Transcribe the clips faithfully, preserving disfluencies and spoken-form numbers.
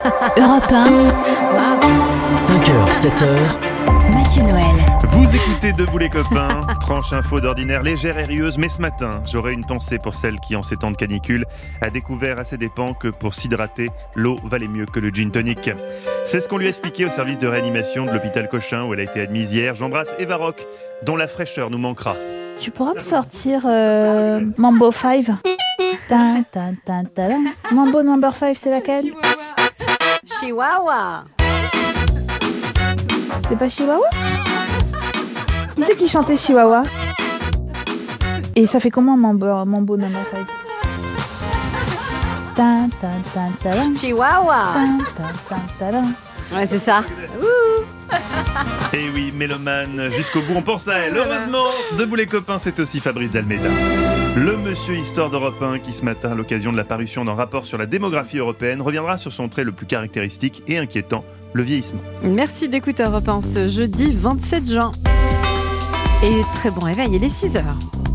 Europe un, cinq heures, sept heures, Mathieu Noël. Vous écoutez Debout les copains, tranche info d'ordinaire légère et rieuse, mais ce matin, j'aurai une pensée pour celle qui, en ces temps de canicule, a découvert à ses dépens que pour s'hydrater, l'eau valait mieux que le gin tonic. C'est ce qu'on lui a expliqué au service de réanimation de l'hôpital Cochin où elle a été admise hier. J'embrasse Eva Rock, dont la fraîcheur nous manquera. Tu pourras me sortir euh, Mambo cinq ta, ta, ta, ta, ta. Mambo number cinq, c'est laquelle? Chihuahua. C'est pas Chihuahua? Qui c'est qui chantait Chihuahua? Et ça fait comment Mambo, Mambo number cinq? Ta, ta, ta, ta, ta. Chihuahua. Ta, ta, ta, ta, ta. Ouais, c'est ça. Ouh. Et oui, mélomane, jusqu'au bout, on pense à elle. Heureusement, Debout les copains, c'est aussi Fabrice Dalméda. Le monsieur Histoire d'Europe un qui, ce matin, à l'occasion de la parution d'un rapport sur la démographie européenne, reviendra sur son trait le plus caractéristique et inquiétant, le vieillissement. Merci d'écouter Europe un ce jeudi vingt-sept juin. Et très bon réveil, il est six heures.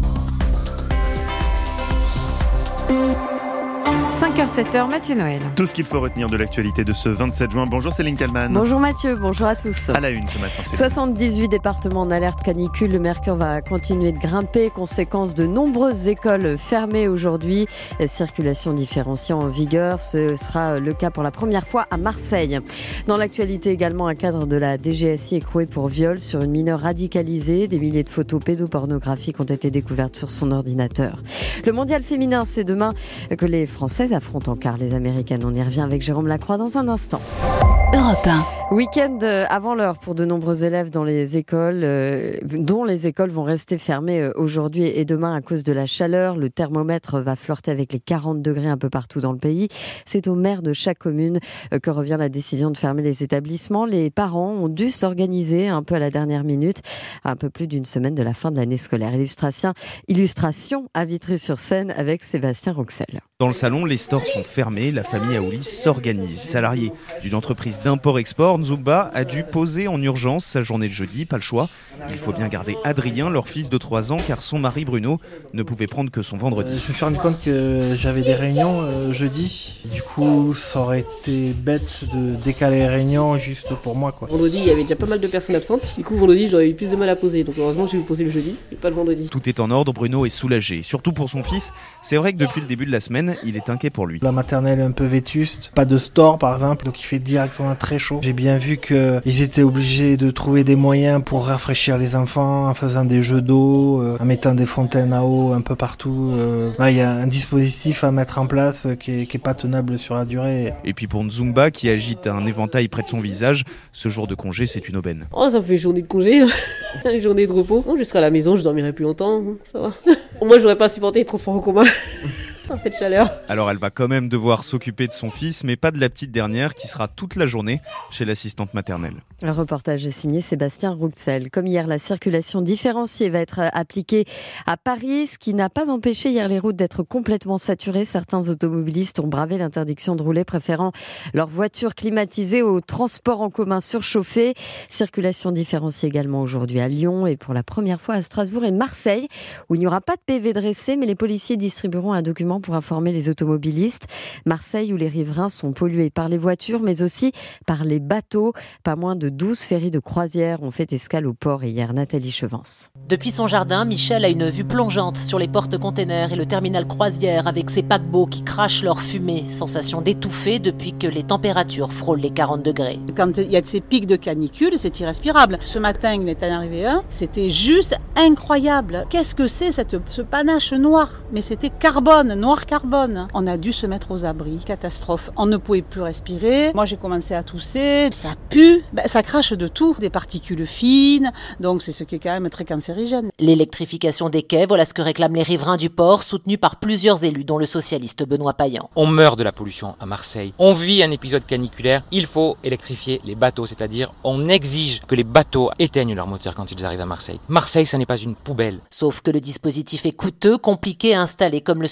cinq heures, sept heures, Mathieu Noël. Tout ce qu'il faut retenir de l'actualité de ce vingt-sept juin. Bonjour Céline Kallmann. Bonjour Mathieu, bonjour à tous. À la une ce matin. Céline. soixante-dix-huit départements en alerte canicule. Le mercure va continuer de grimper. Conséquence de nombreuses écoles fermées aujourd'hui. La circulation différenciée en vigueur. Ce sera le cas pour la première fois à Marseille. Dans l'actualité également, un cadre de la D G S I écroué pour viol sur une mineure radicalisée. Des milliers de photos pédopornographiques ont été découvertes sur son ordinateur. Le mondial féminin, c'est demain que les Françaises affrontent en quart les Américaines. On y revient avec Jérôme Lacroix dans un instant. Europe un. Week-end avant l'heure pour de nombreux élèves dans les écoles, euh, dont les écoles vont rester fermées aujourd'hui et demain à cause de la chaleur. Le thermomètre va flirter avec les quarante degrés un peu partout dans le pays. C'est au maire de chaque commune que revient la décision de fermer les établissements. Les parents ont dû s'organiser un peu à la dernière minute, à un peu plus d'une semaine de la fin de l'année scolaire. Illustration, illustration à Vitry-sur-Seine avec Sébastien Roxel. Dans le salon, les stores sont fermés, la famille Aouli s'organise. Salarié d'une entreprise d'import-export, Nzumba a dû poser en urgence sa journée de jeudi, pas le choix. Il faut bien garder Adrien, leur fils de trois ans, car son mari Bruno ne pouvait prendre que son vendredi. Euh, je me suis rendu compte que j'avais des réunions euh, jeudi. Du coup, ça aurait été bête de décaler les réunions juste pour moi, quoi. Vendredi, il y avait déjà pas mal de personnes absentes. Du coup, vendredi, j'aurais eu plus de mal à poser. Donc heureusement que j'ai pu poser le jeudi, et pas le vendredi. Tout est en ordre, Bruno est soulagé. Surtout pour son fils. C'est vrai que depuis le début de la semaine, il est inquiet pour lui. La maternelle est un peu vétuste, pas de store par exemple, donc il fait directement très chaud. J'ai bien vu qu'ils étaient obligés de trouver des moyens pour rafraîchir les enfants en faisant des jeux d'eau, euh, en mettant des fontaines à eau un peu partout. Euh, là, il y a un dispositif à mettre en place qui est, qui est pas tenable sur la durée. Et puis pour Nzumba, qui agite un éventail près de son visage, ce jour de congé, c'est une aubaine. Oh, ça me fait une journée de congé, une journée de repos. Oh, je serai à la maison, je dormirai plus longtemps, ça va. Moi, j'aurais pas supporté les transports en commun. Dans cette chaleur. Alors elle va quand même devoir s'occuper de son fils, mais pas de la petite dernière qui sera toute la journée chez l'assistante maternelle. Un reportage est signé Sébastien Rouxel. Comme hier, la circulation différenciée va être appliquée à Paris, ce qui n'a pas empêché hier les routes d'être complètement saturées. Certains automobilistes ont bravé l'interdiction de rouler, préférant leur voiture climatisée au transport en commun surchauffé. Circulation différenciée également aujourd'hui à Lyon et pour la première fois à Strasbourg et Marseille, où il n'y aura pas de P V dressé, mais les policiers distribueront un document pour informer les automobilistes. Marseille, où les riverains sont pollués par les voitures, mais aussi par les bateaux. Pas moins de douze ferries de croisière ont fait escale au port hier. Nathalie Chevance. Depuis son jardin, Michel a une vue plongeante sur les porte-containers et le terminal croisière avec ses paquebots qui crachent leur fumée. Sensation d'étouffer depuis que les températures frôlent les quarante degrés. Quand il y a de ces pics de canicule, c'est irrespirable. Ce matin, il est arrivé un, c'était juste incroyable. Qu'est-ce que c'est cette, ce panache noir? Mais c'était carbone, noir carbone. On a dû se mettre aux abris. Catastrophe. On ne pouvait plus respirer. Moi, j'ai commencé à tousser. Ça pue. Ben, ça crache de tout. Des particules fines. Donc, c'est ce qui est quand même très cancérigène. L'électrification des quais, voilà ce que réclament les riverains du port, soutenus par plusieurs élus, dont le socialiste Benoît Payan. On meurt de la pollution à Marseille. On vit un épisode caniculaire. Il faut électrifier les bateaux. C'est-à-dire, on exige que les bateaux éteignent leur moteur quand ils arrivent à Marseille. Marseille, ça n'est pas une poubelle. Sauf que le dispositif est coûteux, compliqué à installer, comme le souligne Jean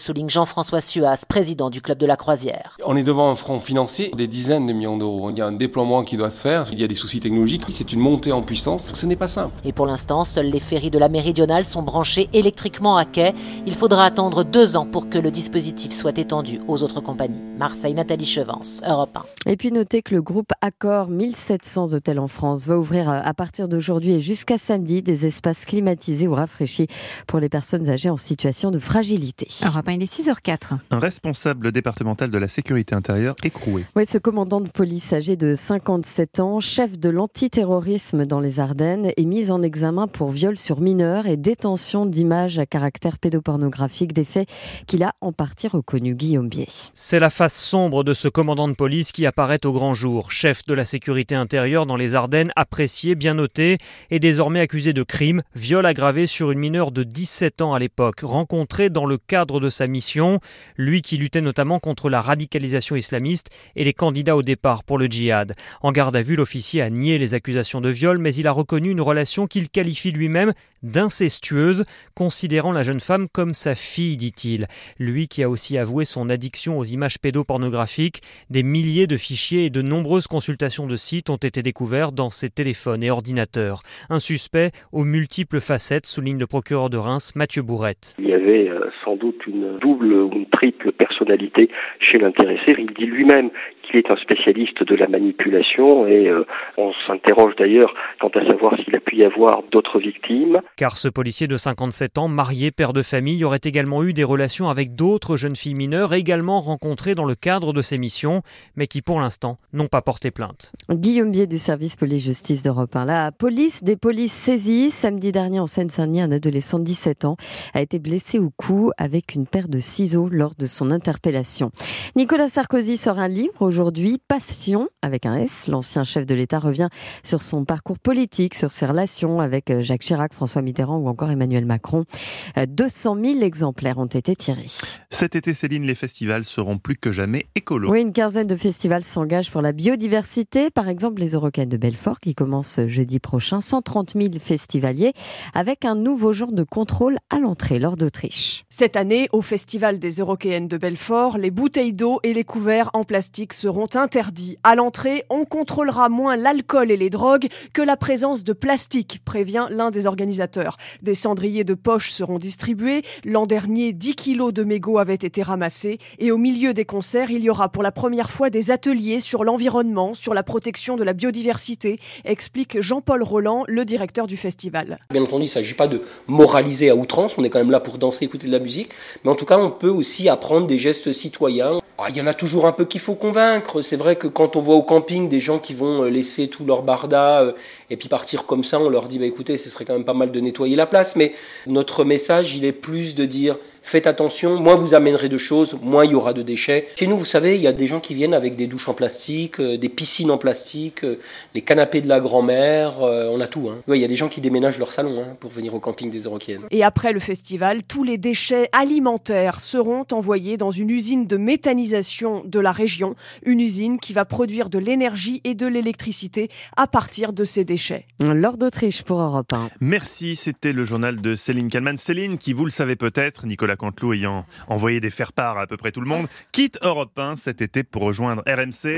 Jean-François Suas, président du Club de la Croisière. On est devant un front financier, des dizaines de millions d'euros. Il y a un déploiement qui doit se faire, il y a des soucis technologiques, c'est une montée en puissance, ce n'est pas simple. Et pour l'instant, seuls les ferries de la Méridionale sont branchés électriquement à quai. Il faudra attendre deux ans pour que le dispositif soit étendu aux autres compagnies. Marseille, Nathalie Chevance, Europe un. Et puis notez que le groupe Accor, mille sept cents hôtels en France, va ouvrir à partir d'aujourd'hui et jusqu'à samedi des espaces climatisés ou rafraîchis pour les personnes âgées en situation de fragilité. Europe un, il est six heures quatre. Un responsable départemental de la sécurité intérieure écroué. Oui, ce commandant de police âgé de cinquante-sept ans, chef de l'antiterrorisme dans les Ardennes, est mis en examen pour viol sur mineur et détention d'images à caractère pédopornographique, des faits qu'il a en partie reconnus. Guillaume Bier. C'est la face sombre de ce commandant de police qui apparaît au grand jour. Chef de la sécurité intérieure dans les Ardennes, apprécié, bien noté, et désormais accusé de crime, viol aggravé sur une mineure de dix-sept ans à l'époque, rencontré dans le cadre de sa mission, lui qui luttait notamment contre la radicalisation islamiste et les candidats au départ pour le djihad. En garde à vue, l'officier a nié les accusations de viol, mais il a reconnu une relation qu'il qualifie lui-même d'incestueuse, considérant la jeune femme comme sa fille, dit-il. Lui qui a aussi avoué son addiction aux images pédopornographiques, des milliers de fichiers et de nombreuses consultations de sites ont été découverts dans ses téléphones et ordinateurs. Un suspect aux multiples facettes, souligne le procureur de Reims, Mathieu Bourrette. Il y avait euh, sans doute une double ou une triple personnalité chez l'intéressé. Il dit lui-même qu'il est un spécialiste de la manipulation et euh, on s'interroge d'ailleurs quant à savoir s'il a pu y avoir d'autres victimes. Car ce policier de cinquante-sept ans, marié, père de famille, aurait également eu des relations avec d'autres jeunes filles mineures également rencontrées dans le cadre de ses missions, mais qui pour l'instant n'ont pas porté plainte. Guillaume Bier du service police-justice d'Europe un. La police des polices saisie. Samedi dernier en Seine-Saint-Denis, un adolescent de dix-sept ans a été blessé au cou avec une paire de ciseaux lors de son interpellation. Nicolas Sarkozy sort un livre aujourd'hui, Passion, avec un S. L'ancien chef de l'État revient sur son parcours politique, sur ses relations avec Jacques Chirac, François Mitterrand ou encore Emmanuel Macron. deux cent mille exemplaires ont été tirés. Cet été, Céline, les festivals seront plus que jamais écolos. Oui, une quinzaine de festivals s'engagent pour la biodiversité. Par exemple, les Eurocaines de Belfort qui commencent jeudi prochain. cent trente mille festivaliers avec un nouveau genre de contrôle à l'entrée lors d'Autriche. Cette année, au Festival des Eurocaines de Belfort, les bouteilles d'eau et les couverts en plastique seront interdits. À l'entrée, on contrôlera moins l'alcool et les drogues que la présence de plastique, prévient l'un des organisateurs. Des cendriers de poche seront distribués. L'an dernier, dix kilos de mégots avaient été ramassés. Et au milieu des concerts, il y aura pour la première fois des ateliers sur l'environnement, sur la protection de la biodiversité, explique Jean-Paul Roland, le directeur du festival. Bien entendu, il ne s'agit pas de moraliser à outrance, on est quand même là pour danser, écouter de la musique, mais en tout cas, on peut aussi apprendre des gestes citoyens. Ah, il y en a toujours un peu qu'il faut convaincre. C'est vrai que quand on voit au camping des gens qui vont laisser tout leur barda euh, et puis partir comme ça, on leur dit bah écoutez, ce serait quand même pas mal de nettoyer la place. Mais notre message, il est plus de dire faites attention, moins vous amènerez de choses, moins il y aura de déchets. Chez nous, vous savez, il y a des gens qui viennent avec des douches en plastique, euh, des piscines en plastique, euh, les canapés de la grand-mère, euh, on a tout. Hein. Ouais, il y a des gens qui déménagent leur salon hein, pour venir au camping des Eurocaines. Et après le festival, tous les déchets alimentaires seront envoyés dans une usine de méthanisation de la région, une usine qui va produire de l'énergie et de l'électricité à partir de ces déchets. Lors d'Autriche pour Europe un. Merci, c'était le journal de Céline Kallmann. Céline, qui vous le savez peut-être, Nicolas Canteloup ayant envoyé des faire-part à à peu près tout le monde, quitte Europe un cet été pour rejoindre R M C.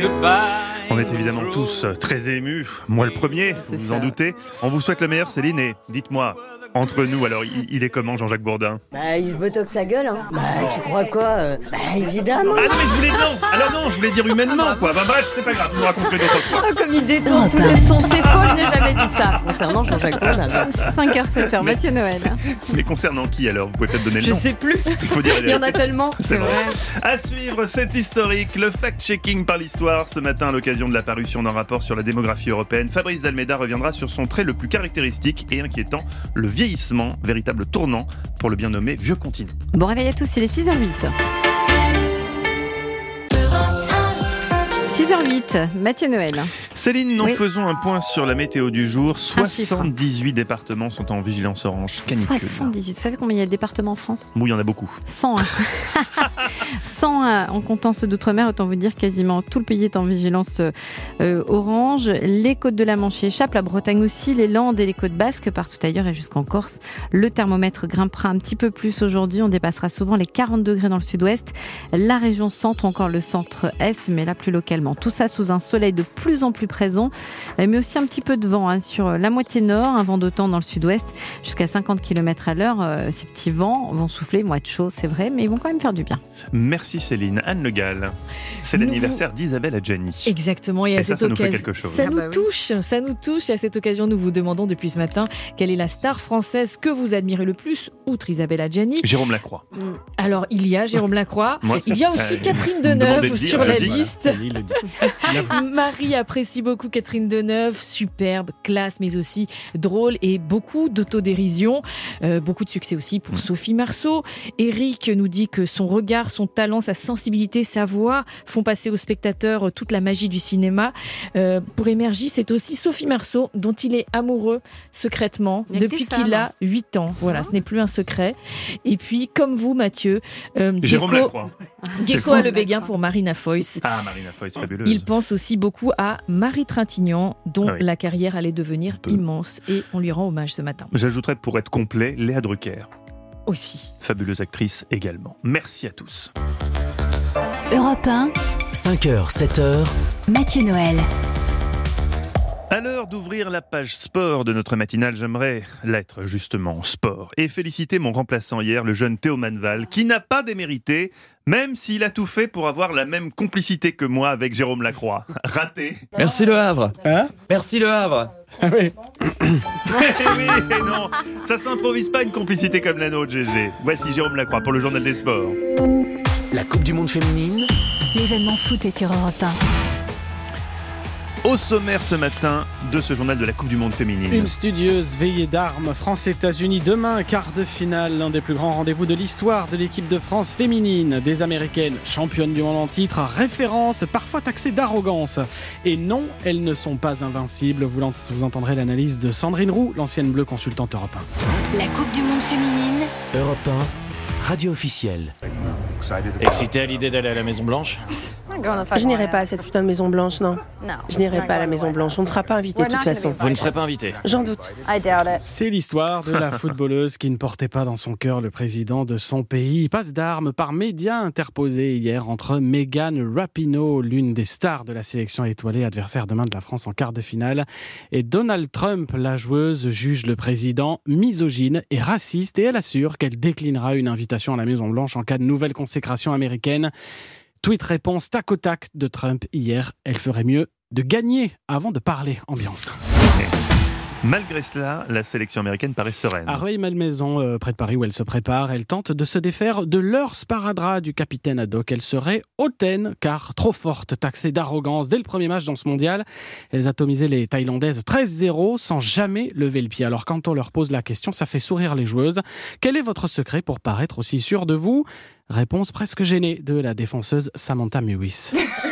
On est évidemment tous très émus, moi le premier, vous vous en doutez. On vous souhaite le meilleur, Céline, et dites-moi, entre nous, alors il, il est comment Jean-Jacques Bourdin? Bah il se botoxe sa gueule hein. Bah tu crois quoi euh... Bah évidemment. Ah non mais je voulais non. Alors non, je voulais dire humainement quoi. Bah bref, c'est pas grave, vous me raconterez d'autres fois. Oh, comme il détourne tous les sons, c'est faux, je n'ai jamais dit ça. Concernant Jean-Jacques Bourdin. cinq heures sept heures, Mathieu Noël. Mais concernant qui alors? Vous pouvez peut-être donner le je nom. Je sais plus. Il faut dire il y en a tellement. C'est, c'est vrai. vrai. À suivre, c'est historique, le fact-checking par l'histoire. Ce matin, à l'occasion de la parution d'un rapport sur la démographie européenne, Fabrice Dalméda reviendra sur son trait le plus caractéristique et inquiétant, le vieillissement, véritable tournant pour le bien nommé Vieux Continent. Bon réveil à tous, il est six heures huit. six heures huit, Mathieu Noël. Céline, nous Oui. faisons un point sur la météo du jour. soixante-dix-huit départements sont en vigilance orange canicule. soixante-dix-huit. Vous savez combien il y a de départements en France ? Oui, il y en a beaucoup. cent. Hein. cent hein, en comptant ceux d'outre-mer. Autant vous dire quasiment tout le pays est en vigilance euh, orange. Les côtes de la Manche y échappent, la Bretagne aussi, les Landes et les côtes basques, partout ailleurs et jusqu'en Corse. Le thermomètre grimpera un petit peu plus aujourd'hui. On dépassera souvent les quarante degrés dans le sud-ouest, la région centre, encore le centre-est, mais là plus localement. Tout ça sous un soleil de plus en plus présent, mais aussi un petit peu de vent hein, sur la moitié nord, un vent d'automne dans le sud-ouest, jusqu'à cinquante kilomètres à l'heure. Euh, ces petits vents vont souffler, ils vont être chauds, c'est vrai, mais ils vont quand même faire du bien. Merci Céline. Anne Le Gall, c'est Nous l'anniversaire d'Isabelle Adjani. Exactement, et à Et ça, cette ça nous fait occasion, quelque chose. ça Ah nous bah oui. touche, ça nous touche. Et à cette occasion, nous vous demandons depuis ce matin quelle est la star française que vous admirez le plus, outre Isabelle Adjani. Jérôme Lacroix. Alors, il y a Jérôme Lacroix, Moi, il y a aussi euh, Catherine vous me demandez de Deneuve dire, sur je la dis. liste. Voilà. Il le dit. Marie apprécie beaucoup Catherine Deneuve, superbe, classe, mais aussi drôle et beaucoup d'autodérision. Euh, beaucoup de succès aussi pour Sophie Marceau. Eric nous dit que son regard, son talent, sa sensibilité, sa voix font passer aux spectateurs toute la magie du cinéma. Euh, pour Émergie, c'est aussi Sophie Marceau dont il est amoureux secrètement Il y a que depuis des qu'il femmes. a huit ans. Voilà, ce n'est plus un secret. Et puis, comme vous, Mathieu, euh, Jérôme Gecko- Lacroix. C'est Gecko fou. a le béguin pour Marina Foïs. Ah, Marina Foïs, fabuleuse. Il pense aussi beaucoup à Marie Trintignant, dont Ah oui. la carrière allait devenir immense. Et on lui rend hommage ce matin. J'ajouterais pour être complet, Léa Drucker. Aussi. Fabuleuse actrice également. Merci à tous. Europe un, cinq heures, sept heures, Mathieu Noël. À l'heure d'ouvrir la page sport de notre matinale, j'aimerais l'être justement sport et féliciter mon remplaçant hier, le jeune Théo Manval, qui n'a pas démérité, même s'il a tout fait pour avoir la même complicité que moi avec Jérôme Lacroix. Raté. Merci Le Havre. Hein Merci Le Havre. Ah oui. oui, et non, ça s'improvise pas une complicité comme la nôtre, G G. Voici Jérôme Lacroix pour le Journal des Sports. la Coupe du Monde féminine. L'événement foot est sur Europe un. Au sommaire ce matin de ce journal de la Coupe du Monde féminine. Une studieuse veillée d'armes France-États-Unis demain, quart de finale, l'un des plus grands rendez-vous de l'histoire de l'équipe de France féminine. Des Américaines championnes du monde en titre, référence parfois taxées d'arrogance. Et non, elles ne sont pas invincibles. Vous, vous entendrez l'analyse de Sandrine Roux, l'ancienne bleue consultante Europe un. La Coupe du Monde féminine. Europe un, radio officielle. Excité à l'idée d'aller à la Maison Blanche ? Je n'irai pas à cette putain de Maison Blanche, non. Je n'irai pas à la Maison Blanche. On ne sera pas invité de toute façon. Vous ne serez pas invité. J'en doute. C'est l'histoire de la footballeuse qui ne portait pas dans son cœur le président de son pays. Passe d'armes par médias interposés hier entre Megan Rapinoe, l'une des stars de la sélection étoilée, adversaire demain de la France en quart de finale, et Donald Trump. La joueuse juge le président misogyne et raciste et elle assure qu'elle déclinera une invitation à la Maison Blanche en cas de nouvelle consécration américaine. Tweet réponse tac au tac de Trump hier. Elle ferait mieux de gagner avant de parler. Ambiance. Malgré cela, la sélection américaine paraît sereine. À Rueil-Malmaison, euh, près de Paris où elle se prépare, elle tente de se défaire de leur sparadrap du capitaine Haddock. Elle serait hautaine, car trop forte, taxée d'arrogance. Dès le premier match dans ce mondial, elles atomisaient les Thaïlandaises treize zéro sans jamais lever le pied. Alors quand on leur pose la question, ça fait sourire les joueuses. Quel est votre secret pour paraître aussi sûr de vous ? Réponse presque gênée de la défenseuse Samantha Mewis.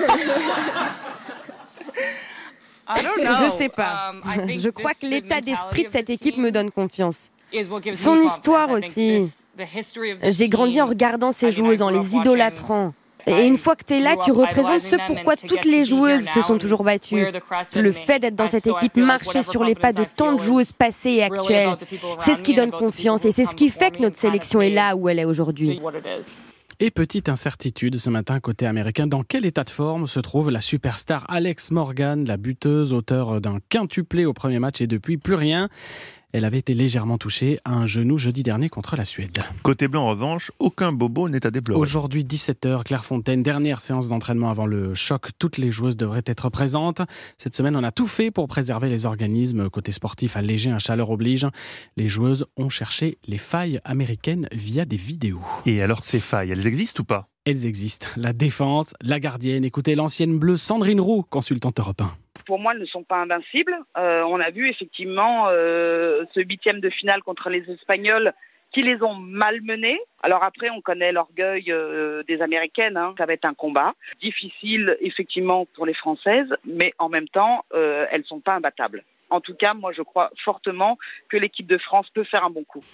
Je sais pas. Je crois que l'état d'esprit de cette équipe me donne confiance. Son histoire aussi. J'ai grandi en regardant ces joueuses, en les idolâtrant. Et une fois que tu es là, tu représentes ce pourquoi toutes les joueuses se sont toujours battues. Le fait d'être dans cette équipe, marcher sur les pas de tant de joueuses passées et actuelles, c'est ce qui donne confiance et c'est ce qui fait que notre sélection est là où elle est aujourd'hui. Et petite incertitude ce matin côté américain, dans quel état de forme se trouve la superstar Alex Morgan, la buteuse, auteure d'un quintuplé au premier match et depuis plus rien. Elle avait été légèrement touchée à un genou jeudi dernier contre la Suède. Côté blanc, en revanche, aucun bobo n'est à déplorer. Aujourd'hui, dix-sept heures, Clairefontaine, dernière séance d'entraînement avant le choc. Toutes les joueuses devraient être présentes. Cette semaine, on a tout fait pour préserver les organismes. Côté sportif, allégé, un chaleur oblige. Les joueuses ont cherché les failles américaines via des vidéos. Et alors, ces failles, elles existent ou pas ? Elles existent. La défense, la gardienne. Écoutez l'ancienne bleue Sandrine Roux, consultante Europe un. Pour moi, elles ne sont pas invincibles. Euh, on a vu effectivement euh, ce huitième de finale contre les Espagnols qui les ont malmenées. Alors après, on connaît l'orgueil euh, des Américaines, hein. Ça va être un combat difficile, effectivement, pour les Françaises, mais en même temps, euh, elles ne sont pas imbattables. En tout cas, moi, je crois fortement que l'équipe de France peut faire un bon coup.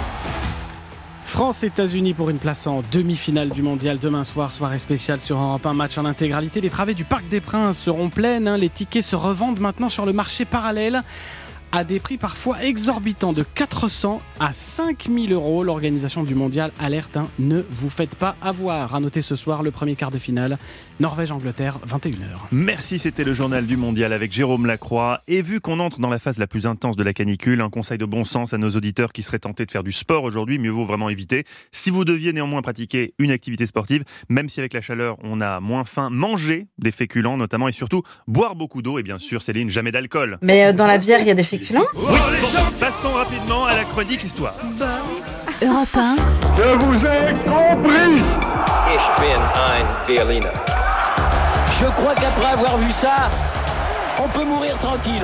France-États-Unis pour une place en demi-finale du mondial demain soir, soirée spéciale sur Europe un, match en intégralité. Les travées du Parc des Princes seront pleines, hein. Les tickets se revendent maintenant sur le marché parallèle à des prix parfois exorbitants de quatre cents à cinq mille euros. L'organisation du mondial alerte, hein, ne vous faites pas avoir. À noter ce soir le premier quart de finale, Norvège-Angleterre, vingt et une heures. Merci, c'était le journal du mondial avec Jérôme Lacroix. Et vu qu'on entre dans la phase la plus intense de la canicule, un conseil de bon sens à nos auditeurs qui seraient tentés de faire du sport aujourd'hui, mieux vaut vraiment éviter. Si vous deviez néanmoins pratiquer une activité sportive, même si avec la chaleur on a moins faim, mangez des féculents notamment et surtout boire beaucoup d'eau et bien sûr, Céline, jamais d'alcool. Mais euh, dans la bière, il y a des féculents. Oui, bon, passons rapidement à la chronique histoire. Europe un. Je vous ai compris. Ich bin ein Berliner. Je crois qu'après avoir vu ça, on peut mourir tranquille.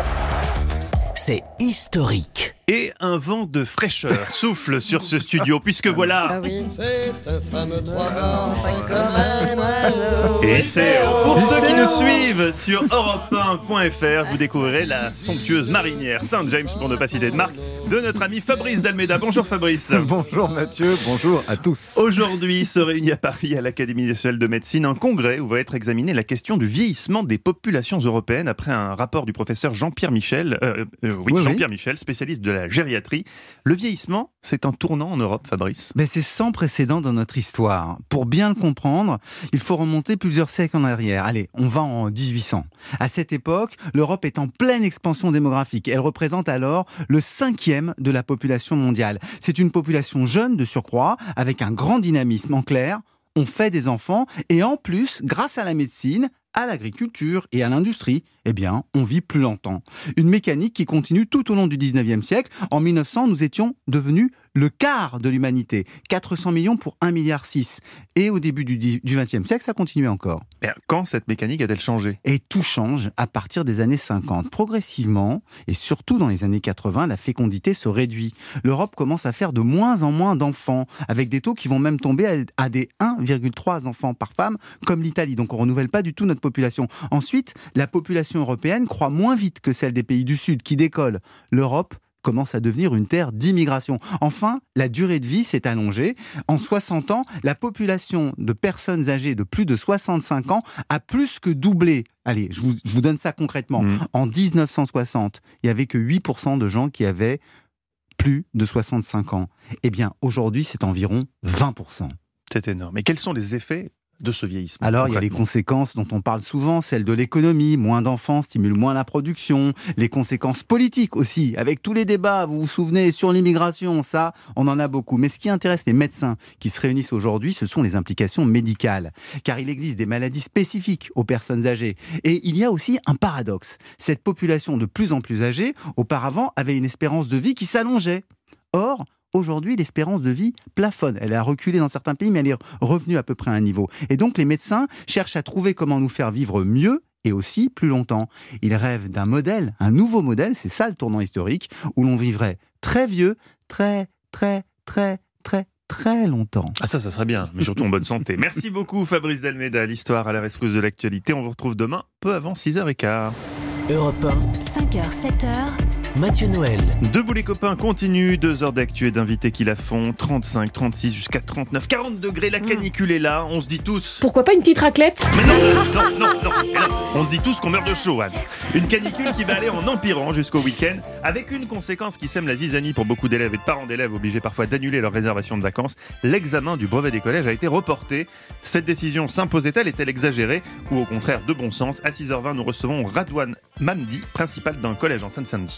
C'est historique. Et un vent de fraîcheur souffle sur ce studio, puisque voilà... Ah oui. C'est un fameux trois vents, comme un oiseau. Et c'est pour ceux qui nous suivent sur europe un point f r, vous découvrirez la somptueuse marinière Saint-James, pour ne pas citer de marque, de notre ami Fabrice Dalméda. Bonjour Fabrice. Bonjour Mathieu, bonjour à tous. Aujourd'hui se réunit à Paris, à l'Académie nationale de médecine, un congrès où va être examinée la question du vieillissement des populations européennes après un rapport du professeur Jean-Pierre Michel, euh, euh, oui, oui, Jean-Pierre oui. Michel, spécialiste de la gériatrie. Le vieillissement, c'est un tournant en Europe, Fabrice. Mais c'est sans précédent dans notre histoire. Pour bien le comprendre, il faut remonter plusieurs siècles en arrière. Allez, on va en dix-huit cents. À cette époque, l'Europe est en pleine expansion démographique. Elle représente alors le cinquième de la population mondiale. C'est une population jeune de surcroît, avec un grand dynamisme. En clair, on fait des enfants et en plus, grâce à la médecine, à l'agriculture et à l'industrie, eh bien, on vit plus longtemps. Une mécanique qui continue tout au long du dix-neuvième siècle. En mille neuf cents, nous étions devenus le quart de l'humanité. quatre cents millions pour un virgule six milliard. Et au début du vingtième siècle, ça continuait encore. Et quand cette mécanique a-t-elle changé ? Et tout change à partir des années cinquante. Progressivement, et surtout dans les années quatre-vingts, la fécondité se réduit. L'Europe commence à faire de moins en moins d'enfants, avec des taux qui vont même tomber à des un virgule trois enfants par femme, comme l'Italie. Donc on ne renouvelle pas du tout notre population. Ensuite, la population européenne croît moins vite que celle des pays du Sud, qui décollent. L'Europe commence à devenir une terre d'immigration. Enfin, la durée de vie s'est allongée. En soixante ans, la population de personnes âgées de plus de soixante-cinq ans a plus que doublé. Allez, je vous, je vous donne ça concrètement. Mmh. En dix-neuf cent soixante, il n'y avait que huit pour cent de gens qui avaient plus de soixante-cinq ans. Eh bien, aujourd'hui, c'est environ vingt pour cent. C'est énorme. Et quels sont les effets de ce vieillissement? Alors, il y a les conséquences dont on parle souvent, celles de l'économie. Moins d'enfants stimule moins la production. Les conséquences politiques aussi, avec tous les débats, vous vous souvenez, sur l'immigration, ça, on en a beaucoup. Mais ce qui intéresse les médecins qui se réunissent aujourd'hui, ce sont les implications médicales. Car il existe des maladies spécifiques aux personnes âgées. Et il y a aussi un paradoxe. Cette population de plus en plus âgée, auparavant, avait une espérance de vie qui s'allongeait. Or, aujourd'hui, l'espérance de vie plafonne. Elle a reculé dans certains pays, mais elle est revenue à peu près à un niveau. Et donc, les médecins cherchent à trouver comment nous faire vivre mieux et aussi plus longtemps. Ils rêvent d'un modèle, un nouveau modèle, c'est ça le tournant historique, où l'on vivrait très vieux, très, très, très, très, très longtemps. Ah ça, ça serait bien, mais surtout en bonne santé. Merci beaucoup Fabrice Dalméda, l'histoire à la rescousse de l'actualité. On vous retrouve demain, peu avant six heures quinze. Europe un, cinq heures, sept heures. Mathieu Noël. Debout les copains continue, deux heures d'actu et d'invités qui la font, trente-cinq, trente-six jusqu'à trente-neuf, quarante degrés, la canicule est là, on se dit tous... Pourquoi pas une petite raclette ? Mais non, non, non, non, non, on se dit tous qu'on meurt de chaud, Anne. Une canicule qui va aller en empirant jusqu'au week-end, avec une conséquence qui sème la zizanie pour beaucoup d'élèves et de parents d'élèves obligés parfois d'annuler leur réservation de vacances. L'examen du brevet des collèges a été reporté. Cette décision s'imposait-elle, est-elle exagérée ou au contraire de bon sens ? À six heures vingt, nous recevons Radouane Mamdi, principal d'un collège en Seine-Saint-Denis.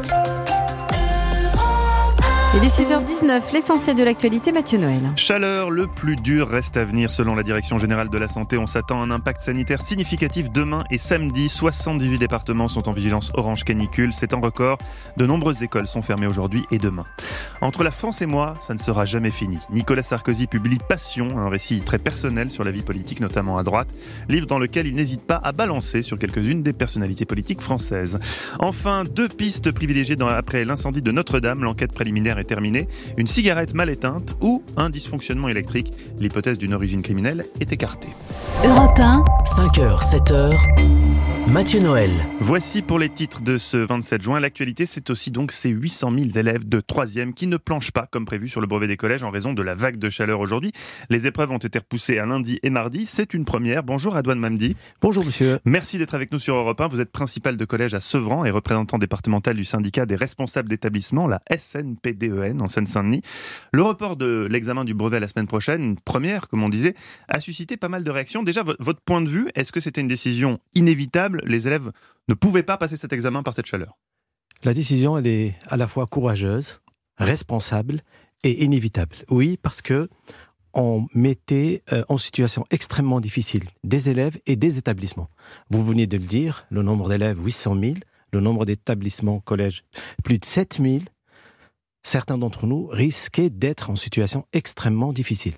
Il est six heures dix-neuf, l'essentiel de l'actualité, Mathieu Noël. Chaleur, le plus dur reste à venir selon la Direction Générale de la Santé. On s'attend à un impact sanitaire significatif demain et samedi. soixante-dix-huit départements sont en vigilance orange canicule. C'est un record. De nombreuses écoles sont fermées aujourd'hui et demain. Entre la France et moi, ça ne sera jamais fini. Nicolas Sarkozy publie Passion, un récit très personnel sur la vie politique, notamment à droite. Livre dans lequel il n'hésite pas à balancer sur quelques-unes des personnalités politiques françaises. Enfin, deux pistes privilégiées dans, après l'incendie de Notre-Dame. L'enquête préliminaire est terminée, une cigarette mal éteinte ou un dysfonctionnement électrique. L'hypothèse d'une origine criminelle est écartée. Europe un, cinq heures, sept heures, Mathieu Noël. Voici pour les titres de ce vingt-sept juin. L'actualité, c'est aussi donc ces huit cent mille élèves de troisième qui ne planchent pas comme prévu sur le brevet des collèges en raison de la vague de chaleur aujourd'hui. Les épreuves ont été repoussées à lundi et mardi. C'est une première. Bonjour Adouane Mamdi. Bonjour monsieur. Merci d'être avec nous sur Europe un. Vous êtes principal de collège à Sevran et représentant départemental du syndicat des responsables d'établissement, la S N P D E N en Seine-Saint-Denis. Le report de l'examen du brevet la semaine prochaine, une première comme on disait, a suscité pas mal de réactions. Déjà, votre point de vue, est-ce que c'était une décision inévitable ? Les élèves ne pouvaient pas passer cet examen par cette chaleur. La décision, elle est à la fois courageuse, responsable et inévitable. Oui, parce que on mettait euh, en situation extrêmement difficile des élèves et des établissements. Vous venez de le dire, le nombre d'élèves, huit cent mille, le nombre d'établissements, collèges, plus de sept mille. Certains d'entre nous risquaient d'être en situation extrêmement difficile.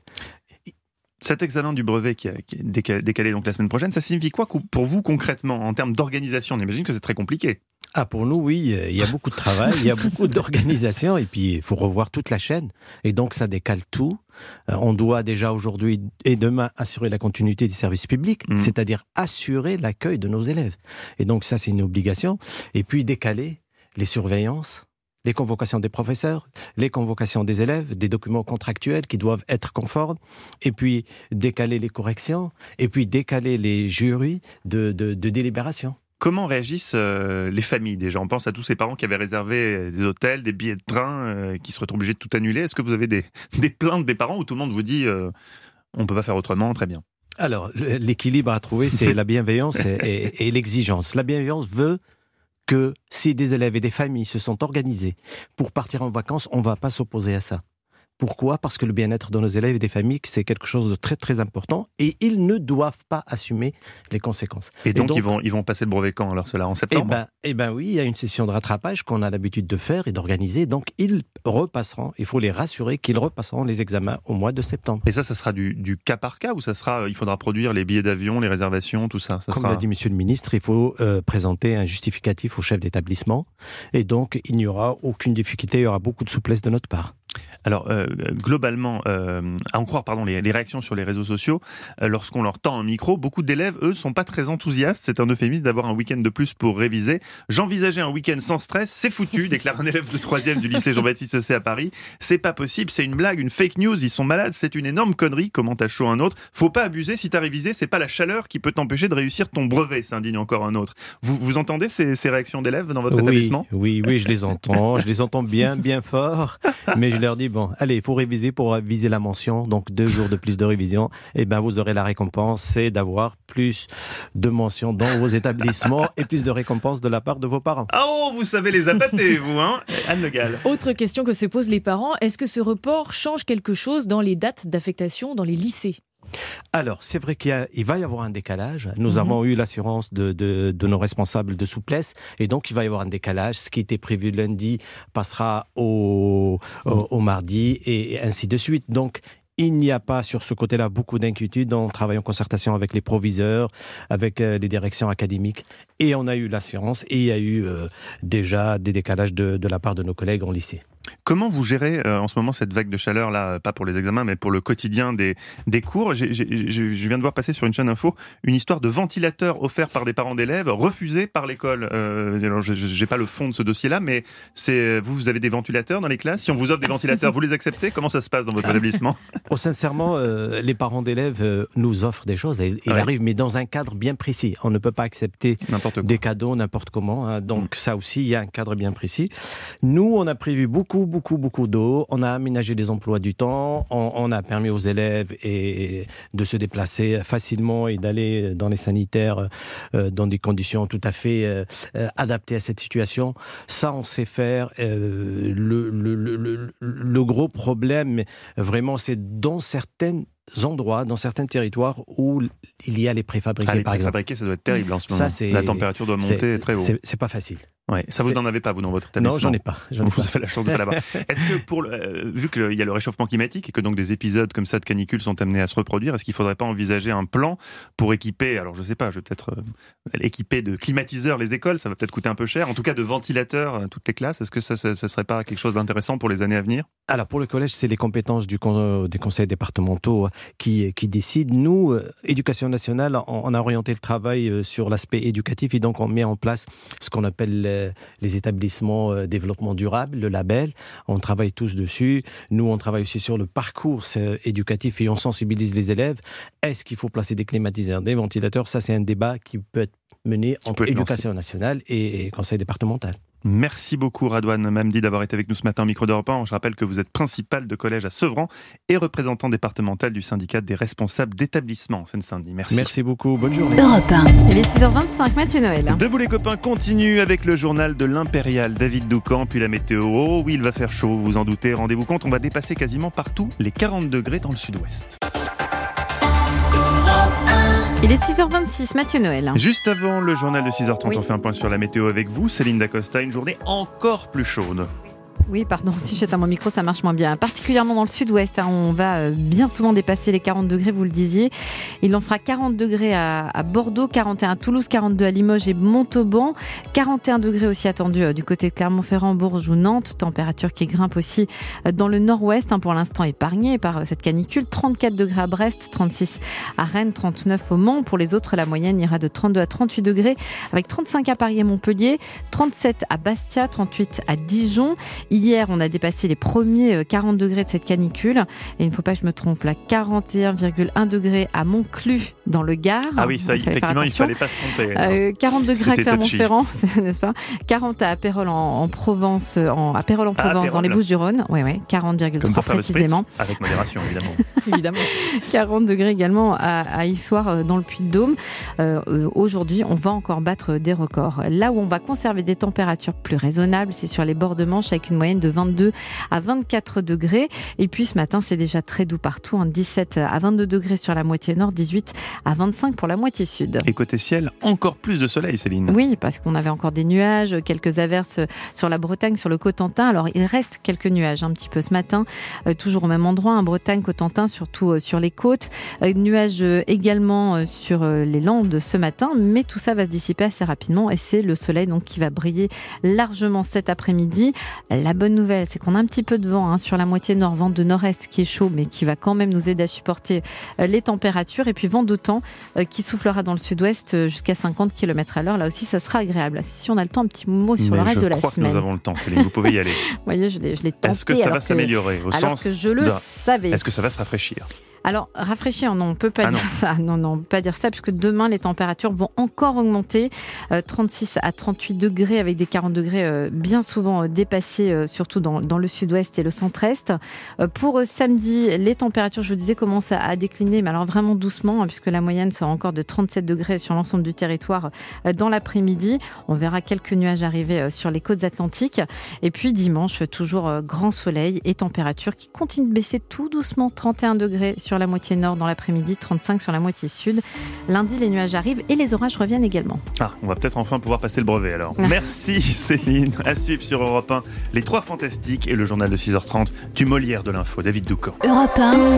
Cet examen du brevet qui, a, qui est décalé, décalé donc la semaine prochaine, ça signifie quoi pour vous concrètement en termes d'organisation ? On imagine que c'est très compliqué. Ah, pour nous, oui, il y a beaucoup de travail, il y a beaucoup d'organisation et puis il faut revoir toute la chaîne. Et donc, ça décale tout. On doit déjà aujourd'hui et demain assurer la continuité du service public, mmh. c'est-à-dire assurer l'accueil de nos élèves. Et donc, ça, c'est une obligation. Et puis, décaler les surveillances, les convocations des professeurs, les convocations des élèves, des documents contractuels qui doivent être conformes, et puis décaler les corrections, et puis décaler les jurys de, de, de délibération. Comment réagissent euh, les familles déjà ? On pense à tous ces parents qui avaient réservé des hôtels, des billets de train, euh, qui se retrouvent obligés de tout annuler. Est-ce que vous avez des, des plaintes des parents où tout le monde vous dit euh, on ne peut pas faire autrement, très bien ? Alors, l'équilibre à trouver, c'est la bienveillance et, et, et l'exigence. La bienveillance veut que si des élèves et des familles se sont organisés pour partir en vacances, on ne va pas s'opposer à ça. Pourquoi ? Parce que le bien-être de nos élèves et des familles, c'est quelque chose de très très important et ils ne doivent pas assumer les conséquences. Et donc, et donc ils, vont, ils vont passer le brevet quand alors cela en septembre ? Eh ben, eh ben oui, il y a une session de rattrapage qu'on a l'habitude de faire et d'organiser. Donc ils repasseront, il faut les rassurer qu'ils repasseront les examens au mois de septembre. Et ça, ça sera du, du cas par cas ou ça sera, il faudra produire les billets d'avion, les réservations, tout ça, ça Comme sera... l'a dit Monsieur le Ministre, il faut euh, présenter un justificatif au chef d'établissement et donc il n'y aura aucune difficulté, il y aura beaucoup de souplesse de notre part. Alors, euh, globalement, euh, à en croire pardon, les, les réactions sur les réseaux sociaux, euh, lorsqu'on leur tend un micro, beaucoup d'élèves, eux, sont pas très enthousiastes. C'est un euphémisme d'avoir un week-end de plus pour réviser. J'envisageais un week-end sans stress, c'est foutu, déclare un élève de troisième du lycée Jean-Baptiste Cé à Paris. C'est pas possible, c'est une blague, une fake news, ils sont malades, c'est une énorme connerie, commente à chaud un autre. Faut pas abuser, si t'as révisé, c'est pas la chaleur qui peut t'empêcher de réussir ton brevet, s'indigne encore un autre. Vous, vous entendez ces, ces réactions d'élèves dans votre oui, établissement ? Oui, oui, je les entends, je les entends bien, bien fort, mais je leur dis, bon, allez, il faut réviser pour viser la mention, donc deux jours de plus de révision, et ben vous aurez la récompense, c'est d'avoir plus de mentions dans vos établissements et plus de récompenses de la part de vos parents. Oh, vous savez les appâter, vous, hein ? Anne Le Gall. Autre question que se posent les parents, est-ce que ce report change quelque chose dans les dates d'affectation dans les lycées ? Alors, c'est vrai qu'il y a, il va y avoir un décalage. Nous mmh. avons eu l'assurance de, de, de nos responsables de souplesse et donc il va y avoir un décalage. Ce qui était prévu lundi passera au, au, au mardi et ainsi de suite. Donc, il n'y a pas sur ce côté-là beaucoup d'inquiétude. On travaille en concertation avec les proviseurs, avec euh, les directions académiques et on a eu l'assurance et il y a eu euh, déjà des décalages de, de la part de nos collègues en lycée. Comment vous gérez euh, en ce moment cette vague de chaleur, là, pas pour les examens, mais pour le quotidien des, des cours ? j'ai, j'ai, Je viens de voir passer sur une chaîne info une histoire de ventilateur offert par des parents d'élèves, refusé par l'école. Euh, alors, je n'ai pas le fond de ce dossier-là, mais c'est, vous, vous avez des ventilateurs dans les classes ? Si on vous offre des ventilateurs, vous les acceptez ? Comment ça se passe dans votre établissement ? Oh, sincèrement, euh, les parents d'élèves euh, nous offrent des choses. Et, il ouais. arrive, mais dans un cadre bien précis. On ne peut pas accepter des cadeaux n'importe comment. Hein. Donc, mmh. ça aussi, il y a un cadre bien précis. Nous, on a prévu beaucoup Beaucoup, beaucoup, beaucoup d'eau. On a aménagé les emplois du temps. On, on a permis aux élèves et, de se déplacer facilement et d'aller dans les sanitaires euh, dans des conditions tout à fait euh, adaptées à cette situation. Ça, on sait faire. Euh, le, le, le, le, le gros problème, vraiment, c'est dans certaines endroits, dans certains territoires où il y a les préfabriqués, ah, les par exemple. Les préfabriqués, ça doit être terrible en ce moment. Ça, c'est, La température doit monter c'est, très haut. C'est, c'est pas facile. Ouais, ça, vous C'est... n'en avez pas, vous, dans votre établissement? Non, j'en ai pas. J'en ai vous pas. avez la chance de pas l'avoir. Est-ce que, pour le, euh, vu qu'il y a le réchauffement climatique et que donc des épisodes comme ça de canicule sont amenés à se reproduire, est-ce qu'il ne faudrait pas envisager un plan pour équiper, alors je ne sais pas, je vais peut-être euh, équiper de climatiseurs les écoles, ça va peut-être coûter un peu cher, en tout cas de ventilateurs euh, toutes les classes. Est-ce que ça ne serait pas quelque chose d'intéressant pour les années à venir? Alors pour le collège, c'est les compétences du con, des conseils départementaux qui, qui décident. Nous, euh, Éducation nationale, on, on a orienté le travail euh, sur l'aspect éducatif et donc on met en place ce qu'on appelle euh, les établissements euh, développement durable, le label. On travaille tous dessus. Nous, on travaille aussi sur le parcours euh, éducatif et on sensibilise les élèves. Est-ce qu'il faut placer des climatiseurs, des ventilateurs? Ça, c'est un débat qui peut être mené entre Éducation nationale et, et conseil départemental. Merci beaucoup Radouane Mamdi d'avoir été avec nous ce matin au micro d'Europe un. Je rappelle que vous êtes principal de collège à Sevran et représentant départemental du syndicat des responsables d'établissement en Seine-Saint-Denis. Merci. Merci beaucoup, bonne journée. Europe un. Il est six heures vingt-cinq, Mathieu Noël. Debout les copains continue avec le journal de l'Impérial, David Doucan, puis la météo. Oh oui, il va faire chaud, vous vous en doutez, rendez-vous compte, on va dépasser quasiment partout les quarante degrés dans le sud-ouest. Il est six heures vingt-six, Mathieu Noël. Juste avant le journal de six heures trente, oui. On fait un point sur la météo avec vous. Céline Dacosta, une journée encore plus chaude. Oui, pardon, si j'éteins mon micro, ça marche moins bien. Particulièrement dans le sud-ouest, hein, on va bien souvent dépasser les quarante degrés, vous le disiez. Il en fera quarante degrés à, à Bordeaux, quarante et un à Toulouse, quarante-deux à Limoges et Montauban, quarante et un degrés aussi attendus euh, du côté de Clermont-Ferrand, Bourges ou Nantes. Température qui grimpe aussi euh, dans le nord-ouest, hein, pour l'instant épargnée par euh, cette canicule. trente-quatre degrés à Brest, trente-six à Rennes, trente-neuf au Mans. Pour les autres, la moyenne ira de trente-deux à trente-huit degrés, avec trente-cinq à Paris et Montpellier, trente-sept à Bastia, trente-huit à Dijon. Hier, on a dépassé les premiers quarante degrés de cette canicule. Et il ne faut pas que je me trompe, là, quarante et un virgule un degrés à Montclus, dans le Gard. Ah oui, ça, effectivement, il ne fallait pas se tromper. Euh, quarante degrés à Clermont-Ferrand, n'est-ce pas? quarante à Apérol en, en Provence, en, Apérol en Provence, ah, dans les Bouches-du-Rhône. Oui, oui, quarante virgule trois précisément. Avec modération, évidemment. évidemment. quarante degrés également à, à Issoire, dans le Puy-de-Dôme. Euh, aujourd'hui, on va encore battre des records. Là où on va conserver des températures plus raisonnables, c'est sur les bords de Manche, avec une moyenne de vingt-deux à vingt-quatre degrés. Et puis ce matin, c'est déjà très doux partout, hein, dix-sept à vingt-deux degrés sur la moitié nord, dix-huit à vingt-cinq pour la moitié sud. Et côté ciel, encore plus de soleil, Céline. Oui, parce qu'on avait encore des nuages, quelques averses sur la Bretagne, sur le Cotentin. Alors il reste quelques nuages un petit peu ce matin, euh, toujours au même endroit, hein, Bretagne, Cotentin, surtout euh, sur les côtes. Euh, nuages euh, également euh, sur euh, les Landes ce matin, mais tout ça va se dissiper assez rapidement et c'est le soleil donc qui va briller largement cet après-midi. La bonne nouvelle, c'est qu'on a un petit peu de vent, hein, sur la moitié nord, vent de nord-est qui est chaud, mais qui va quand même nous aider à supporter euh, les températures. Et puis vent d'automne euh, qui soufflera dans le sud-ouest euh, jusqu'à cinquante kilomètres à l'heure. Là aussi, ça sera agréable. Si on a le temps, un petit mot sur mais le reste de la semaine. Je crois que nous avons le temps, Céline. Vous pouvez y aller. Vous voyez, je l'ai, je l'ai tenté. Est-ce que ça va s'améliorer au alors sens que je le de... savais. Est-ce que ça va se rafraîchir? Alors, rafraîchir, non, on ne peut pas ah dire non. ça. Non, non, on ne peut pas dire ça, puisque demain, les températures vont encore augmenter. Euh, trente-six à trente-huit degrés, avec des quarante degrés euh, bien souvent euh, dépassés, euh, surtout dans, dans le sud-ouest et le centre-est. Euh, pour euh, samedi, les températures, je vous disais, commencent à, à décliner, mais alors vraiment doucement, hein, puisque la moyenne sera encore de trente-sept degrés sur l'ensemble du territoire euh, dans l'après-midi. On verra quelques nuages arriver euh, sur les côtes atlantiques. Et puis dimanche, toujours euh, grand soleil et températures qui continuent de baisser tout doucement. trente et un degrés sur la moitié nord dans l'après-midi, trente-cinq sur la moitié sud. Lundi, les nuages arrivent et les orages reviennent également. Ah, on va peut-être enfin pouvoir passer le brevet alors. Ah. Merci Céline. À suivre sur Europe un, les trois fantastiques et le journal de six heures trente du Molière de l'info, David Doucan. Europe un.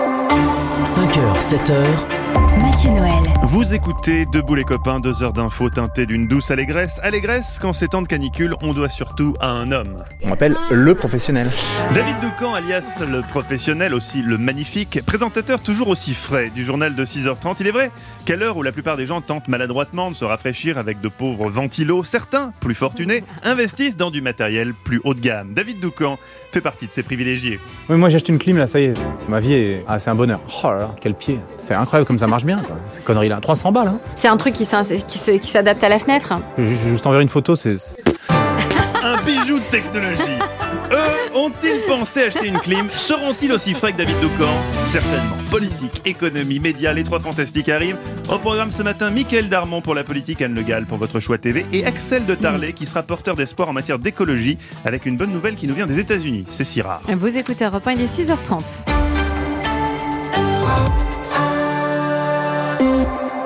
cinq heures, sept heures. Mathieu Noël. Vous écoutez Debout les copains, deux heures d'infos teintées d'une douce allégresse. Allégresse, qu'en ces temps de canicule, on doit surtout à un homme. On m'appelle le professionnel. David Doucan, alias le professionnel, aussi le magnifique, présentateur toujours aussi frais du journal de six heures trente. Il est vrai qu'à l'heure où la plupart des gens tentent maladroitement de se rafraîchir avec de pauvres ventilos, certains, plus fortunés, investissent dans du matériel plus haut de gamme. David Doucan fait partie de ces privilégiés. Oui, moi j'ai acheté une clim là, ça y est. Ma vie est... Ah, c'est un bonheur. Oh là là, quel pied. C'est incroyable comme ça marche bien, quoi. Ces conneries là. trois cents balles, hein. C'est un truc qui, qui, se, qui s'adapte à la fenêtre. Je, je, juste enverrai une photo, c'est... Un bijou de technologie. Eux, ont-ils pensé acheter une clim? Seront-ils aussi frais que David Doucan? Certainement. Politique, économie, médias, les trois fantastiques arrivent. Au programme ce matin, Mickaël Darmon pour la politique, Anne Le Gall pour votre choix T V et Axel de Tarlet qui sera porteur d'espoir en matière d'écologie avec une bonne nouvelle qui nous vient des États-Unis. C'est si rare. Vous écoutez Europe un, il est six heures trente.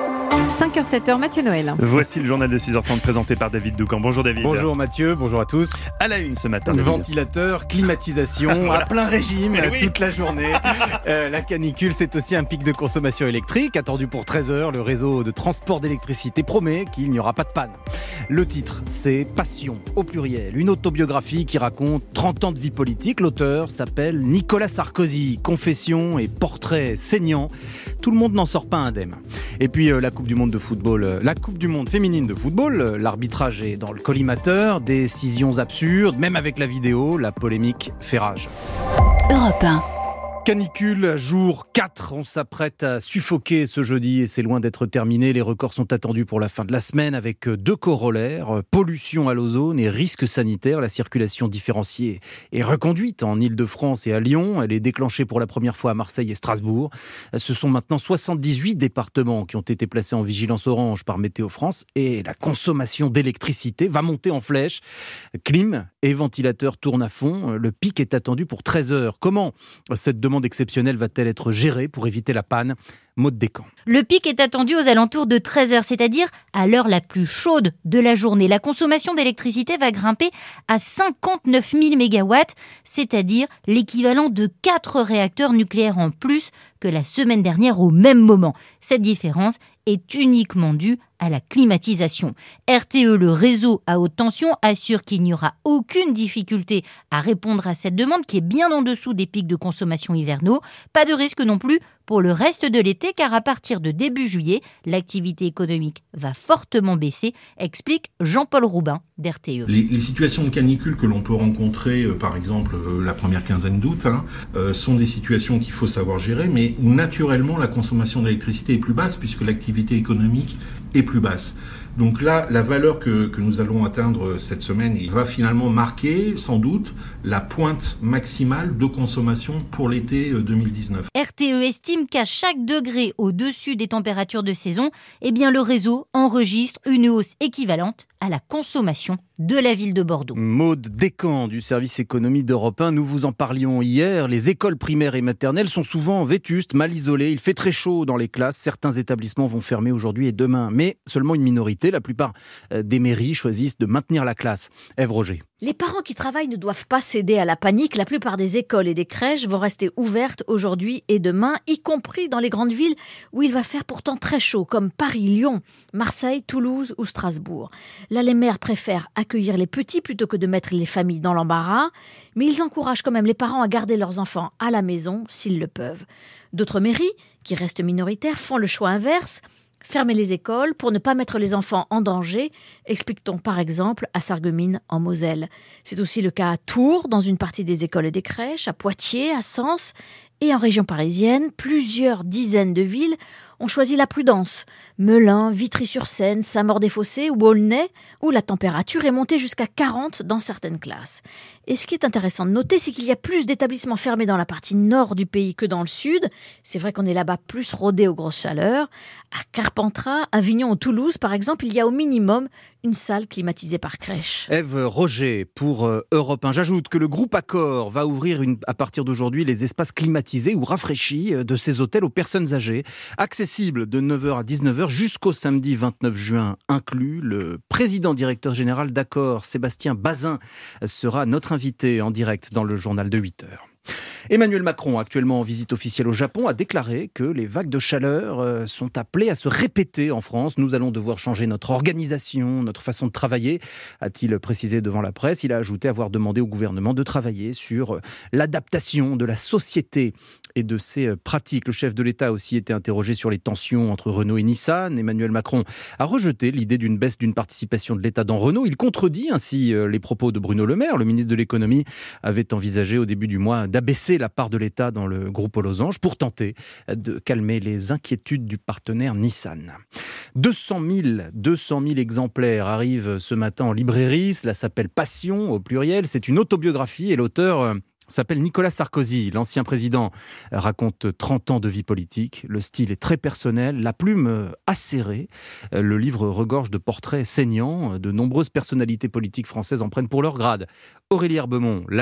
cinq heures sept heures, Mathieu Noël. Voici le journal de six heures trente présenté par David Doucan. Bonjour David. Bonjour Mathieu, bonjour à tous. À la une ce matin. Ventilateur, climatisation, voilà. À plein régime oui. toute la journée. euh, la canicule, c'est aussi un pic de consommation électrique attendu pour treize heures. Le réseau de transport d'électricité promet qu'il n'y aura pas de panne. Le titre, c'est Passion au pluriel, une autobiographie qui raconte trente ans de vie politique. L'auteur s'appelle Nicolas Sarkozy. Confession et portrait saignant. Tout le monde n'en sort pas indemne. Et puis euh, la Coupe du Monde de football, euh, la Coupe du Monde féminine de football, euh, l'arbitrage est dans le collimateur, décisions absurdes, même avec la vidéo, la polémique fait rage. Europe un. Canicule, jour quatre, on s'apprête à suffoquer ce jeudi et c'est loin d'être terminé. Les records sont attendus pour la fin de la semaine avec deux corollaires, pollution à l'ozone et risques sanitaires. La circulation différenciée est reconduite en Île-de-France et à Lyon. Elle est déclenchée pour la première fois à Marseille et Strasbourg. Ce sont maintenant soixante-dix-huit départements qui ont été placés en vigilance orange par Météo France et la consommation d'électricité va monter en flèche. Clim et ventilateurs tournent à fond. Le pic est attendu pour treize heures. Comment cette demande exceptionnelle va-t-elle être gérée pour éviter la panne ? Maud Descamps. Le pic est attendu aux alentours de treize heures, c'est-à-dire à l'heure la plus chaude de la journée. La consommation d'électricité va grimper à cinquante-neuf mille mégawatts, c'est-à-dire l'équivalent de quatre réacteurs nucléaires en plus que la semaine dernière au même moment. Cette différence est uniquement due à la climatisation. R T E, le réseau à haute tension, assure qu'il n'y aura aucune difficulté à répondre à cette demande qui est bien en dessous des pics de consommation hivernaux. Pas de risque non plus pour le reste de l'été, car à partir de début juillet, l'activité économique va fortement baisser, explique Jean-Paul Roubin d'R T E. Les, les situations de canicule que l'on peut rencontrer, euh, par exemple euh, la première quinzaine d'août, hein, euh, sont des situations qu'il faut savoir gérer, mais où naturellement la consommation d'électricité est plus basse, puisque l'activité économique est plus basse. Donc là, la valeur que, que nous allons atteindre cette semaine il va finalement marquer, sans doute, la pointe maximale de consommation pour l'été deux mille dix-neuf. R T E estime qu'à chaque degré au-dessus des températures de saison, eh bien le réseau enregistre une hausse équivalente à la consommation de la ville de Bordeaux. Maud Descamps du service économie d'Europe un, nous vous en parlions hier. Les écoles primaires et maternelles sont souvent vétustes, mal isolées. Il fait très chaud dans les classes. Certains établissements vont fermer aujourd'hui et demain, mais seulement une minorité. La plupart des mairies choisissent de maintenir la classe. Ève Roger. Les parents qui travaillent ne doivent pas céder à la panique. La plupart des écoles et des crèches vont rester ouvertes aujourd'hui et demain, y compris dans les grandes villes où il va faire pourtant très chaud, comme Paris, Lyon, Marseille, Toulouse ou Strasbourg. Là, les maires préfèrent accueillir les petits plutôt que de mettre les familles dans l'embarras, mais ils encouragent quand même les parents à garder leurs enfants à la maison s'ils le peuvent. D'autres mairies, qui restent minoritaires, font le choix inverse. Fermer les écoles pour ne pas mettre les enfants en danger, explique-t-on par exemple à Sarreguemines en Moselle. C'est aussi le cas à Tours, dans une partie des écoles et des crèches, à Poitiers, à Sens et en région parisienne. Plusieurs dizaines de villes ont choisi la prudence. Melun, Vitry-sur-Seine, Saint-Maur-des-Fossés ou Aulnay, où la température est montée jusqu'à quarante dans certaines classes. Et ce qui est intéressant de noter, c'est qu'il y a plus d'établissements fermés dans la partie nord du pays que dans le sud. C'est vrai qu'on est là-bas plus rodé aux grosses chaleurs. À Carpentras, Avignon ou Toulouse, par exemple, il y a au minimum une salle climatisée par crèche. Ève Roger pour euh, Europe un. J'ajoute que le groupe Accor va ouvrir une, à partir d'aujourd'hui les espaces climatisés ou rafraîchis de ses hôtels aux personnes âgées. Accessible de neuf heures à dix-neuf heures jusqu'au samedi vingt-neuf juin inclus. Le président directeur général d'Accor, Sébastien Bazin, sera notre invité en direct dans le journal de huit heures. Emmanuel Macron, actuellement en visite officielle au Japon, a déclaré que les vagues de chaleur sont appelées à se répéter en France. Nous allons devoir changer notre organisation, notre façon de travailler, a-t-il précisé devant la presse. Il a ajouté avoir demandé au gouvernement de travailler sur l'adaptation de la société et de ses pratiques. Le chef de l'État a aussi été interrogé sur les tensions entre Renault et Nissan. Emmanuel Macron a rejeté l'idée d'une baisse d'une participation de l'État dans Renault. Il contredit ainsi les propos de Bruno Le Maire. Le ministre de l'économie avait envisagé au début du mois d'abaisser la part de l'État dans le groupe aux losanges pour tenter de calmer les inquiétudes du partenaire Nissan. deux cent mille exemplaires arrivent ce matin en librairie. Cela s'appelle Passion au pluriel. C'est une autobiographie et l'auteur s'appelle Nicolas Sarkozy. L'ancien président raconte trente ans de vie politique. Le style est très personnel, la plume acérée. Le livre regorge de portraits saignants. De nombreuses personnalités politiques françaises en prennent pour leur grade. Aurélie Herbemont l'a lu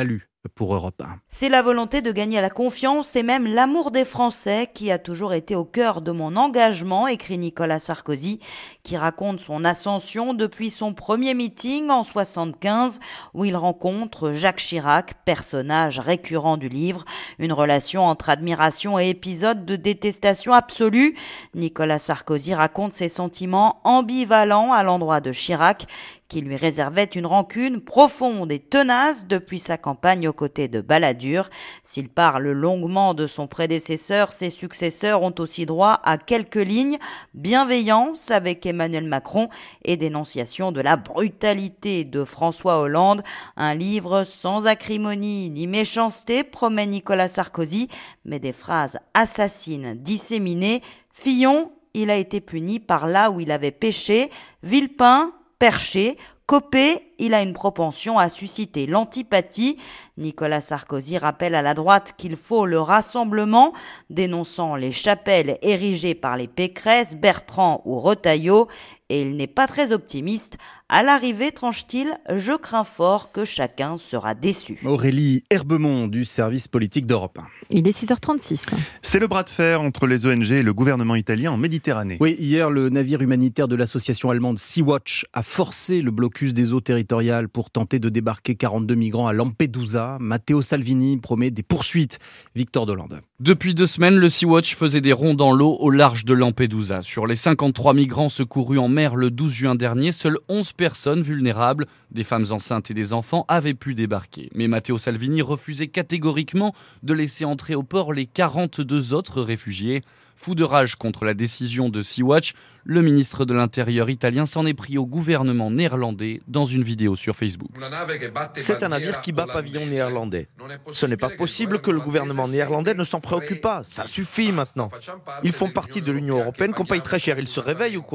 pour Europe un. C'est la volonté de gagner la confiance et même l'amour des Français qui a toujours été au cœur de mon engagement, écrit Nicolas Sarkozy, qui raconte son ascension depuis son premier meeting en soixante-quinze où il rencontre Jacques Chirac, personnage récurrent du livre, une relation entre admiration et épisode de détestation absolue. Nicolas Sarkozy raconte ses sentiments ambivalents à l'endroit de Chirac, qui lui réservait une rancune profonde et tenace depuis sa campagne aux côtés de Balladur. S'il parle longuement de son prédécesseur, ses successeurs ont aussi droit à quelques lignes: bienveillance avec Emmanuel Macron et dénonciation de la brutalité de François Hollande. Un livre sans acrimonie ni méchanceté, promet Nicolas Sarkozy, mais des phrases assassines disséminées. Fillon, il a été puni par là où il avait péché. Villepin, perché. Copé, il a une propension à susciter l'antipathie. Nicolas Sarkozy rappelle à la droite qu'il faut le rassemblement, dénonçant les chapelles érigées par les Pécresse, Bertrand ou Retailleau. Et il n'est pas très optimiste. À l'arrivée, tranche-t-il, je crains fort que chacun sera déçu. Aurélie Herbemont du service politique d'Europe un. Il est six heures trente-six. C'est le bras de fer entre les O N G et le gouvernement italien en Méditerranée. Oui, hier, le navire humanitaire de l'association allemande Sea-Watch a forcé le blocus des eaux territoriales pour tenter de débarquer quarante-deux migrants à Lampedusa. Matteo Salvini promet des poursuites. Victor Dolande. Depuis deux semaines, le Sea-Watch faisait des ronds dans l'eau au large de Lampedusa. Sur les cinquante-trois migrants secourus en mer le douze juin dernier, seules onze personnes vulnérables, des femmes enceintes et des enfants, avaient pu débarquer. Mais Matteo Salvini refusait catégoriquement de laisser entrer au port les quarante-deux autres réfugiés. Fou de rage contre la décision de Sea-Watch, le ministre de l'Intérieur italien s'en est pris au gouvernement néerlandais dans une vidéo sur Facebook. C'est un navire qui bat pavillon néerlandais. Ce n'est pas possible que le gouvernement néerlandais ne s'en préoccupe pas. Ça suffit maintenant. Ils font partie de l'Union européenne, qu'on paye très cher. Ils se réveillent ou quoi ?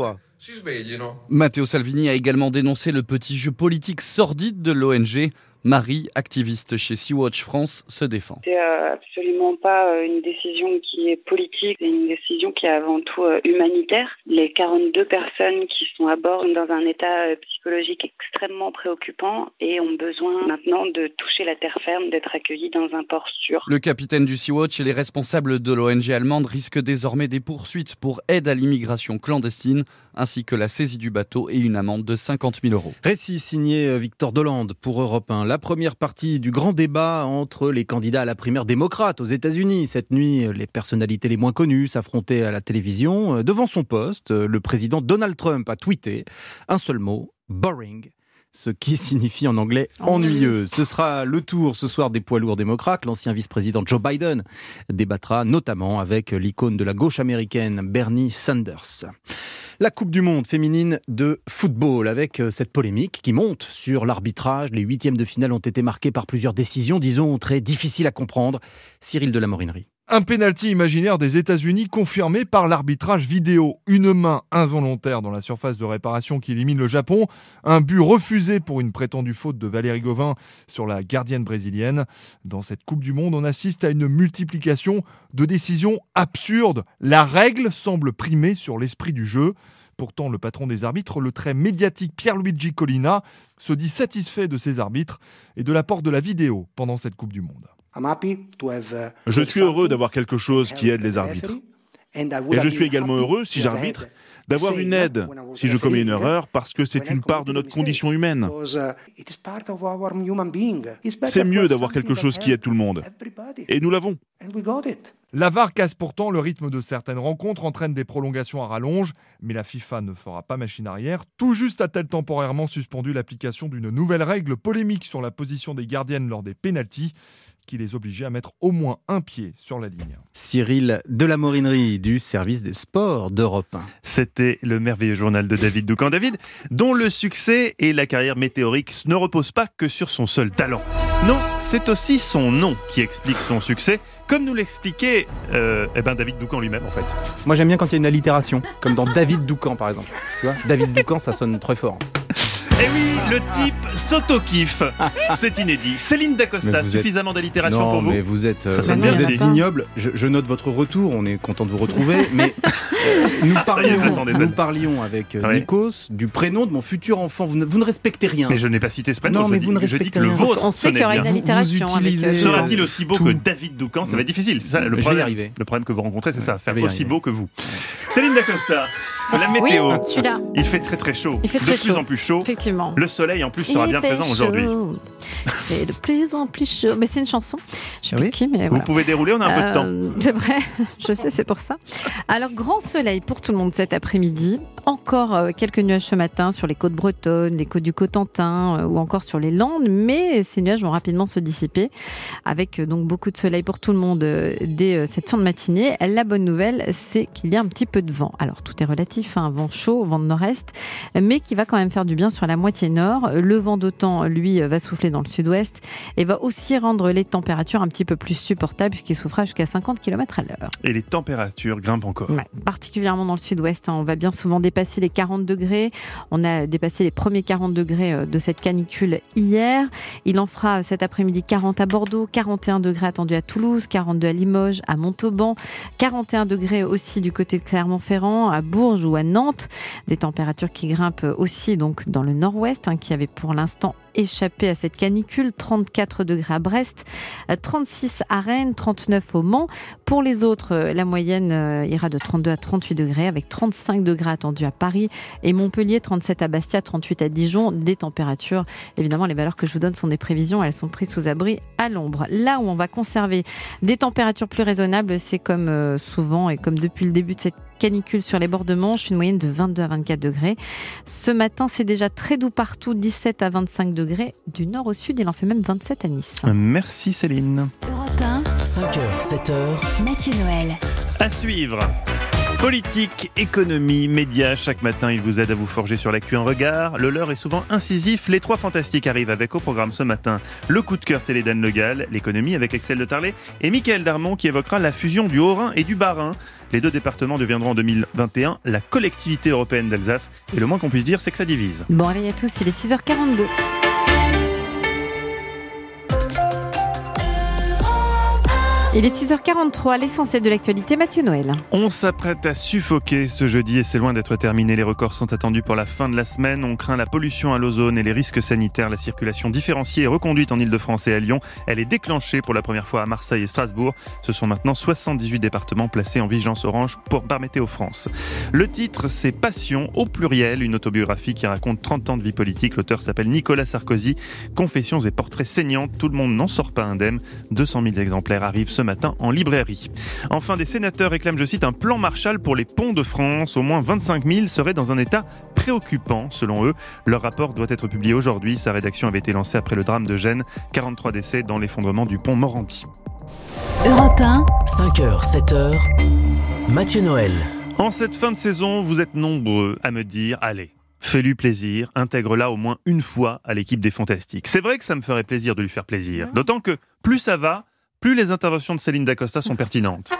Matteo Salvini a également dénoncé le petit jeu politique sordide de l'O N G. Marie, activiste chez Sea-Watch France, se défend. C'est euh, absolument pas euh, une décision qui est politique, c'est une décision qui est avant tout euh, humanitaire. Les quarante-deux personnes qui sont à bord sont dans un état euh, psychologique extrêmement préoccupant et ont besoin maintenant de toucher la terre ferme, d'être accueillis dans un port sûr. Le capitaine du Sea-Watch et les responsables de l'O N G allemande risquent désormais des poursuites pour aide à l'immigration clandestine, ainsi que la saisie du bateau et une amende de cinquante mille euros. Récit signé Victor Dolande pour Europe un. La première partie du grand débat entre les candidats à la primaire démocrate aux États-Unis. Cette nuit, les personnalités les moins connues s'affrontaient à la télévision. Devant son poste, le président Donald Trump a tweeté un seul mot, boring, ce qui signifie en anglais ennuyeux. Ce sera le tour ce soir des poids lourds démocrates. L'ancien vice-président Joe Biden débattra notamment avec l'icône de la gauche américaine, Bernie Sanders. La Coupe du Monde féminine de football, avec cette polémique qui monte sur l'arbitrage. Les huitièmes de finale ont été marqués par plusieurs décisions, disons, très difficiles à comprendre. Cyril de la Morinerie. Un pénalty imaginaire des États-Unis confirmé par l'arbitrage vidéo. Une main involontaire dans la surface de réparation qui élimine le Japon. Un but refusé pour une prétendue faute de Valérie Gauvin sur la gardienne brésilienne. Dans cette Coupe du Monde, on assiste à une multiplication de décisions absurdes. La règle semble primer sur l'esprit du jeu. Pourtant, le patron des arbitres, le très médiatique Pierluigi Collina, se dit satisfait de ses arbitres et de l'apport de la vidéo pendant cette Coupe du Monde. Je suis heureux d'avoir quelque chose qui aide les arbitres. Et je suis également heureux, si j'arbitre, d'avoir une aide si je commets une erreur, parce que c'est une part de notre condition humaine. C'est mieux d'avoir quelque chose qui aide tout le monde. Et nous l'avons. La V A R casse pourtant le rythme de certaines rencontres, entraîne des prolongations à rallonge, mais la FIFA ne fera pas machine arrière. Tout juste a-t-elle temporairement suspendu l'application d'une nouvelle règle polémique sur la position des gardiennes lors des pénaltys, qui les obligeait à mettre au moins un pied sur la ligne. Cyril de la Morinerie du service des sports d'Europe un. C'était le merveilleux journal de David Doucan. David, dont le succès et la carrière météorique ne reposent pas que sur son seul talent. Non, c'est aussi son nom qui explique son succès, comme nous l'expliquait euh, eh ben David Doucan lui-même en fait. Moi j'aime bien quand il y a une allitération, comme dans David Doucan par exemple. Tu vois, David Doucan, ça sonne très fort. Et oui, le type s'auto-kiffe. C'est inédit. Céline Dacosta, suffisamment êtes... d'allitération non, pour vous. mais vous êtes, euh, Ça vous vous êtes ignoble. Je, je note votre retour. On est content de vous retrouver. Mais euh, nous, parlions, nous parlions avec euh, ouais. Nikos du prénom de mon futur enfant. Vous ne, vous ne respectez rien. Mais je n'ai pas cité ce prénom. Non, je mais dis, vous ne je respectez dis que le rien. vôtre. On sait qu'il y aura une allitération. Vous utilisez... Sera-t-il aussi beau tout. que David Doucan? Ça va être difficile. C'est ça, le, je problème, vais y arriver. le problème que vous rencontrez, c'est ça, faire aussi arriver. beau que vous. Céline Dacosta, la météo. Oui, je suis là. Il fait très très chaud. Il fait très de plus chaud. en plus chaud. Effectivement. Le soleil en plus sera Il bien fait présent chaud. aujourd'hui. Il fait de plus en plus chaud. Mais c'est une chanson. Je sais oui. plus qui, mais Vous voilà. pouvez dérouler, on a un peu de temps. Euh, c'est vrai, je sais, c'est pour ça. Alors, grand soleil pour tout le monde cet après-midi. Encore euh, quelques nuages ce matin sur les côtes bretonnes, les côtes du Cotentin euh, ou encore sur les Landes, mais ces nuages vont rapidement se dissiper avec euh, donc beaucoup de soleil pour tout le monde euh, dès euh, cette fin de matinée. La bonne nouvelle, c'est qu'il y a un petit peu de vent. Alors, tout est relatif, hein, vent chaud, vent de nord-est, mais qui va quand même faire du bien sur la moitié nord. Le vent d'OTAN, lui, va souffler dans le sud-ouest et va aussi rendre les températures un petit peu plus supportables puisqu'il soufflera jusqu'à cinquante kilomètres à l'heure. Et les températures grimpent encore. Ouais, particulièrement dans le sud-ouest. Hein, on va bien souvent dépasser les quarante degrés. On a dépassé les premiers quarante degrés de cette canicule hier. Il en fera cet après-midi quarante à Bordeaux, quarante et un degrés attendus à Toulouse, quarante-deux à Limoges, à Montauban, quarante et un degrés aussi du côté de Clermont-Ferrand, à Bourges ou à Nantes. Des températures qui grimpent aussi donc dans le nord-ouest, hein, qui avait pour l'instant échappé à cette canicule. trente-quatre degrés à Brest, trente-six à Rennes, trente-neuf au Mans. Pour les autres, la moyenne ira de trente-deux à trente-huit degrés avec trente-cinq degrés attendus à Paris et Montpellier, trente-sept à Bastia, trente-huit à Dijon. Des températures, évidemment, les valeurs que je vous donne sont des prévisions, elles sont prises sous abri à l'ombre. Là où on va conserver des températures plus raisonnables, c'est comme souvent et comme depuis le début de cette canicule sur les bords de Manche, une moyenne de vingt-deux à vingt-quatre degrés. Ce matin, c'est déjà très doux partout, dix-sept à vingt-cinq degrés. Du nord au sud, il en fait même vingt-sept à Nice. Merci Céline. Europe un, cinq heures, sept heures. Mathieu Noël. À suivre. Politique, économie, médias, chaque matin il vous aide à vous forger sur l'actu un regard. Le leur est souvent incisif. Les trois fantastiques arrivent avec au programme ce matin le coup de cœur télé d'Anne Le Gall, l'économie avec Axel de Tarlet et Mickaël Darmon qui évoquera la fusion du Haut-Rhin et du Bas-Rhin. Les deux départements deviendront en deux mille vingt et un la collectivité européenne d'Alsace et le moins qu'on puisse dire c'est que ça divise. Bon allez à tous, il est six heures quarante-deux. Il est six heures quarante-trois, l'essentiel de l'actualité, Mathieu Noël. On s'apprête à suffoquer ce jeudi et c'est loin d'être terminé. Les records sont attendus pour la fin de la semaine. On craint la pollution à l'ozone et les risques sanitaires. La circulation différenciée est reconduite en Ile-de-France et à Lyon. Elle est déclenchée pour la première fois à Marseille et Strasbourg. Ce sont maintenant soixante-dix-huit départements placés en vigilance orange pour, par Météo France. Le titre, c'est Passion au pluriel, une autobiographie qui raconte trente ans de vie politique. L'auteur s'appelle Nicolas Sarkozy. Confessions et portraits saignants. Tout le monde n'en sort pas indemne. deux cent mille exemplaires arrivent ce matin en librairie. Enfin, des sénateurs réclament, je cite, un plan Marshall pour les ponts de France. Au moins vingt-cinq mille seraient dans un état préoccupant, selon eux. Leur rapport doit être publié aujourd'hui. Sa rédaction avait été lancée après le drame de Gênes. quarante-trois décès dans l'effondrement du pont Morandi. Europe un, cinq heures, sept heures. Mathieu Noël. En cette fin de saison, vous êtes nombreux à me dire « Allez, fais-lui plaisir, intègre-la au moins une fois à l'équipe des Fantastiques ». C'est vrai que ça me ferait plaisir de lui faire plaisir. D'autant que plus ça va, plus les interventions de Céline Dacosta sont pertinentes.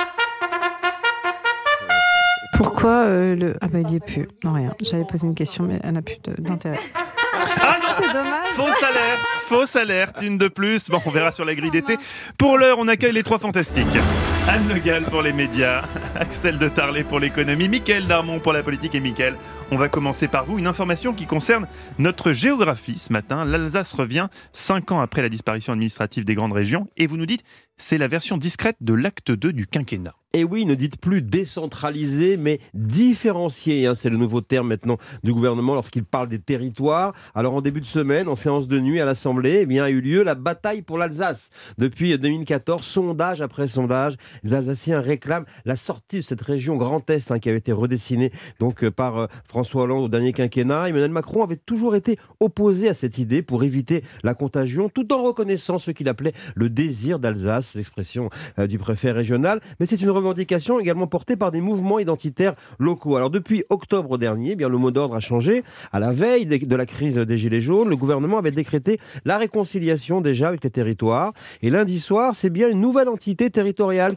Pourquoi euh, le... Ah bah il n'y est plus. Non rien, j'avais posé une question mais elle n'a plus de- d'intérêt. Ah non, c'est dommage. Fausse alerte, fausse alerte, une de plus. Bon, on verra sur la grille d'été. Pour l'heure, on accueille les trois fantastiques. Anne Le Gall pour les médias, Axel de Tarlet pour l'économie, Mickaël Darmon pour la politique. Et Mickaël, on va commencer par vous. Une information qui concerne notre géographie ce matin. L'Alsace revient cinq ans après la disparition administrative des grandes régions. Et vous nous dites, c'est la version discrète de l'acte deux du quinquennat. Et oui, ne dites plus décentralisé, mais différencié. Hein, c'est le nouveau terme maintenant du gouvernement lorsqu'il parle des territoires. Alors en début de semaine, en séance de nuit à l'Assemblée, eh bien, a eu lieu la bataille pour l'Alsace. Depuis deux mille quatorze, sondage après sondage, les Alsaciens réclament la sortie de cette région Grand Est hein, qui avait été redessinée donc, euh, par euh, François Hollande au dernier quinquennat. Emmanuel Macron avait toujours été opposé à cette idée pour éviter la contagion, tout en reconnaissant ce qu'il appelait le désir d'Alsace, l'expression euh, du préfet régional. Mais c'est une revendication également portée par des mouvements identitaires locaux. Alors depuis octobre dernier, eh bien, le mot d'ordre a changé. À la veille de la crise des Gilets jaunes, le gouvernement avait décrété la réconciliation déjà avec les territoires. Et lundi soir, c'est bien une nouvelle entité territoriale qui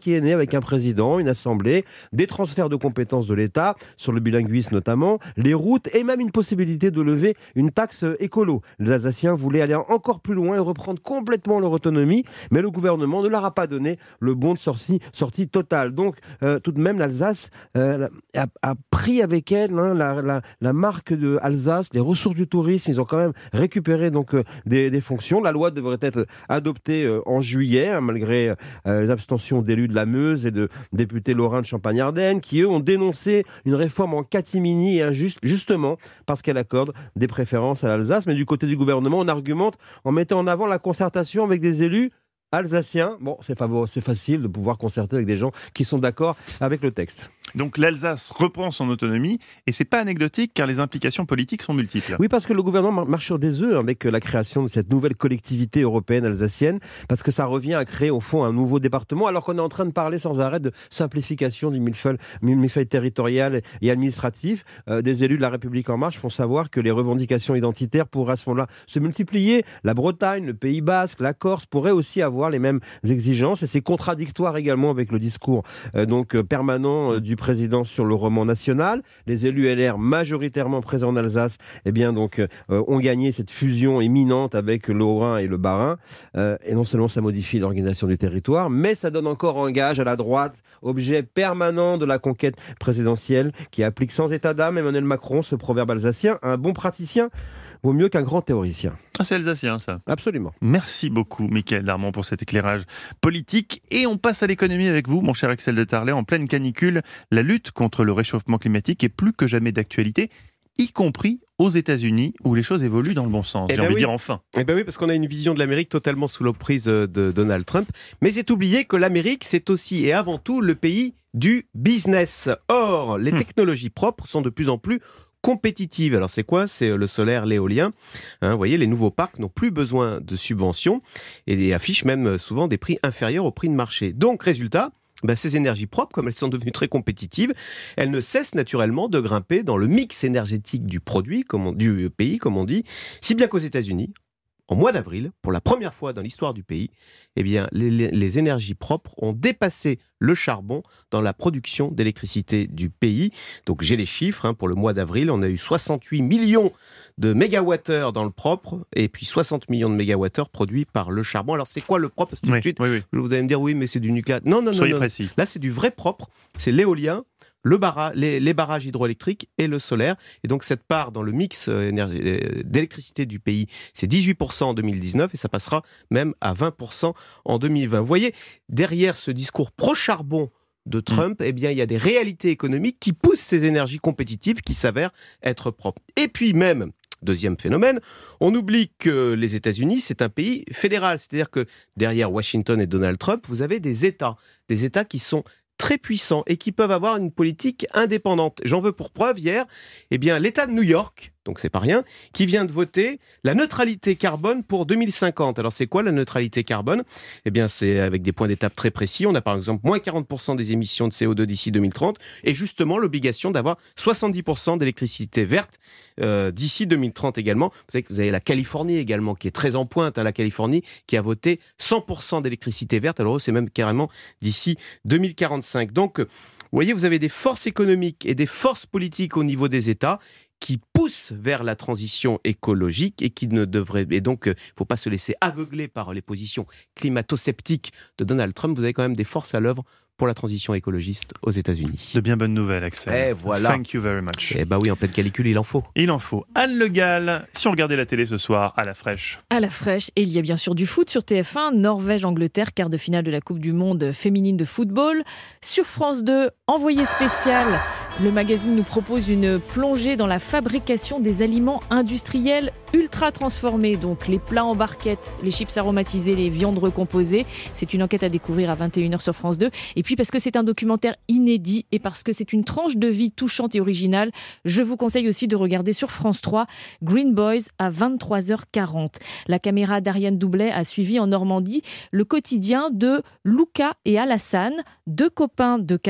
qui est né avec un président, une assemblée, des transferts de compétences de l'État, sur le bilinguisme notamment, les routes et même une possibilité de lever une taxe écolo. Les Alsaciens voulaient aller encore plus loin et reprendre complètement leur autonomie, mais le gouvernement ne leur a pas donné le bon de sortie, sortie totale. Donc, euh, tout de même, l'Alsace euh, a, a pris avec elle hein, la, la, la marque de Alsace, les ressources du tourisme. Ils ont quand même récupéré donc, euh, des, des fonctions. La loi devrait être adoptée euh, en juillet, hein, malgré euh, les abstentions d'élus de la Meuse et de députés lorrains de Champagne-Ardenne, qui eux ont dénoncé une réforme en catimini et injuste, justement parce qu'elle accorde des préférences à l'Alsace. Mais du côté du gouvernement, on argumente en mettant en avant la concertation avec des élus alsaciens. Bon, c'est, favor- c'est facile de pouvoir concerter avec des gens qui sont d'accord avec le texte. Donc l'Alsace reprend son autonomie et c'est pas anecdotique car les implications politiques sont multiples. Oui, parce que le gouvernement marche sur des œufs avec la création de cette nouvelle collectivité européenne alsacienne, parce que ça revient à créer au fond un nouveau département, alors qu'on est en train de parler sans arrêt de simplification du millefeuille, millefeuille territorial et administratif. Euh, des élus de la République En Marche font savoir que les revendications identitaires pourraient à ce moment-là se multiplier. La Bretagne, le Pays Basque, la Corse pourraient aussi avoir les mêmes exigences et c'est contradictoire également avec le discours euh, donc euh, permanent euh, du président sur le roman national. Les élus L R majoritairement présents en Alsace eh bien, donc, euh, ont gagné cette fusion imminente avec le Haut-Rhin et le Bas-Rhin. Euh, et non seulement ça modifie l'organisation du territoire, mais ça donne encore un gage à la droite, objet permanent de la conquête présidentielle qui applique sans état d'âme Emmanuel Macron, ce proverbe alsacien, un bon praticien vaut mieux qu'un grand théoricien. Ah, c'est alsacien, ça. Absolument. Merci beaucoup, Mickaël Darmon, pour cet éclairage politique. Et on passe à l'économie avec vous, mon cher Axel de Tarlet. En pleine canicule, la lutte contre le réchauffement climatique est plus que jamais d'actualité, y compris aux États-Unis, où les choses évoluent dans le bon sens. Eh J'ai ben envie oui. de dire enfin. Eh ben oui, parce qu'on a une vision de l'Amérique totalement sous l'emprise de Donald Trump. Mais c'est oublier que l'Amérique, c'est aussi et avant tout le pays du business. Or, les hmm. technologies propres sont de plus en plus compétitive. Alors c'est quoi ? C'est le solaire, l'éolien. Hein, vous voyez, les nouveaux parcs n'ont plus besoin de subventions et affichent même souvent des prix inférieurs au prix de marché. Donc, résultat, ben, ces énergies propres, comme elles sont devenues très compétitives, elles ne cessent naturellement de grimper dans le mix énergétique du produit, comme on, du pays, comme on dit, si bien qu'aux États-Unis, en mois d'avril, pour la première fois dans l'histoire du pays, eh bien, les, les, les énergies propres ont dépassé le charbon dans la production d'électricité du pays. Donc j'ai les chiffres, hein, pour le mois d'avril, on a eu soixante-huit millions de mégawattheures dans le propre et puis soixante millions de mégawattheures produits par le charbon. Alors c'est quoi le propre ? Parce que tout oui, de suite, oui, oui. vous allez me dire oui, mais c'est du nucléaire. Non, non, non. Soyez non. précis. Là, c'est du vrai propre. C'est l'éolien, le barra, les, les barrages hydroélectriques et le solaire. Et donc cette part dans le mix euh, énergie, d'électricité du pays, c'est dix-huit pour cent en deux mille dix-neuf et ça passera même à vingt pour cent en deux mille vingt. Vous voyez, derrière ce discours pro-charbon de Trump, mmh. eh bien, il y a des réalités économiques qui poussent ces énergies compétitives qui s'avèrent être propres. Et puis même, deuxième phénomène, on oublie que les États-Unis, c'est un pays fédéral. C'est-à-dire que derrière Washington et Donald Trump, vous avez des États, des États qui sont très puissants et qui peuvent avoir une politique indépendante. J'en veux pour preuve hier, eh bien, l'État de New York, donc c'est pas rien, qui vient de voter la neutralité carbone pour deux mille cinquante. Alors c'est quoi la neutralité carbone ? Eh bien c'est avec des points d'étape très précis. On a par exemple moins quarante pour cent des émissions de C O deux d'ici deux mille trente et justement l'obligation d'avoir soixante-dix pour cent d'électricité verte euh, d'ici deux mille trente également. Vous savez que vous avez la Californie également qui est très en pointe, hein, la Californie qui a voté cent pour cent d'électricité verte. Alors c'est même carrément d'ici deux mille quarante-cinq. Donc vous voyez, vous avez des forces économiques et des forces politiques au niveau des États qui poussent vers la transition écologique et qui ne devraient... Et donc, il ne faut pas se laisser aveugler par les positions climato-sceptiques de Donald Trump. Vous avez quand même des forces à l'œuvre pour la transition écologiste aux États-Unis. De bien bonnes nouvelles, Axel. Eh voilà. Thank you very much. Eh bah oui, en pleine canicule, il en faut. Il en faut. Anne Le Gall, si on regardait la télé ce soir, à la fraîche. À la fraîche, et il y a bien sûr du foot sur T F un, Norvège-Angleterre, quart de finale de la Coupe du Monde féminine de football. Sur France deux, envoyé spécial, le magazine nous propose une plongée dans la fabrication des aliments industriels ultra transformés, donc les plats en barquette, les chips aromatisés, les viandes recomposées. C'est une enquête à découvrir à vingt et une heures sur France deux. Et puis parce que c'est un documentaire inédit et parce que c'est une tranche de vie touchante et originale, je vous conseille aussi de regarder sur France trois Green Boys à vingt-trois heures quarante. La caméra d'Ariane Doublet a suivi en Normandie le quotidien de Luca et Alassane, deux copains de quatorze et dix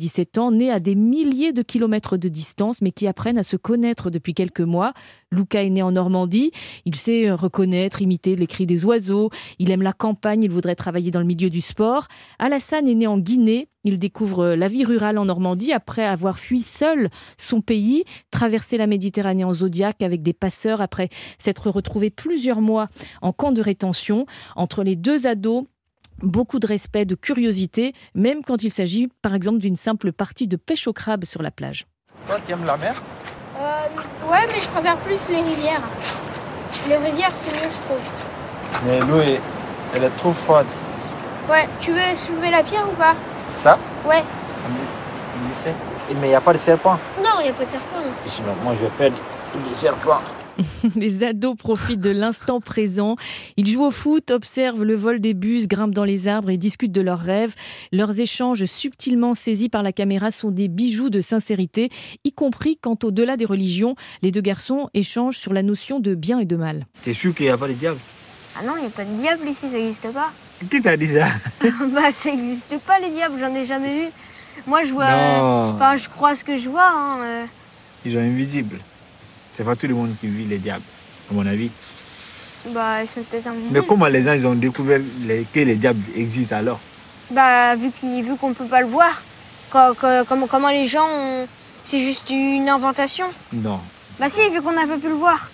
dix-sept ans, nés à des milliers de kilomètres de distance, mais qui apprennent à se connaître depuis quelques mois. Luca est né en Normandie, il sait reconnaître, imiter les cris des oiseaux, il aime la campagne, il voudrait travailler dans le milieu du sport. Alassane est né en Guinée, il découvre la vie rurale en Normandie après avoir fui seul son pays, traversé la Méditerranée en Zodiac avec des passeurs après s'être retrouvé plusieurs mois en camp de rétention. Entre les deux ados, beaucoup de respect, de curiosité, même quand il s'agit par exemple d'une simple partie de pêche au crabe sur la plage. Toi, tu aimes la mer ? Euh, ouais, mais je préfère plus les rivières. Les rivières, c'est mieux, je trouve. Mais l'eau, est, elle est trop froide. Ouais, tu veux soulever la pierre ou pas ? Ça ? Ouais. Mais il n'y a pas de serpent ? Non, il n'y a pas de serpent. Non. Sinon, moi, je pèle des serpents. Les ados profitent de l'instant présent. Ils jouent au foot, observent le vol des bus, grimpent dans les arbres et discutent de leurs rêves. Leurs échanges subtilement saisis par la caméra sont des bijoux de sincérité, y compris quand, au-delà des religions, les deux garçons échangent sur la notion de bien et de mal. T'es sûr qu'il n'y a pas de diable ? Ah non, il n'y a pas de diable ici, ça n'existe pas. Qui t'a dit ça ? Bah, ça n'existe pas, les diables, j'en ai jamais vu. Moi, je vois... Enfin, je crois ce que je vois. Hein, euh... Ils sont invisibles. C'est pas tout le monde qui vit les diables, à mon avis. Bah, ils sont peut-être invisibles. Mais comment les gens ils ont découvert les, que les diables existent alors ? Bah, vu, qu'il, vu qu'on peut pas le voir. Quand, quand, comment, comment les gens ont... C'est juste une inventation ? Non. Bah si, vu qu'on n'a pas pu le voir.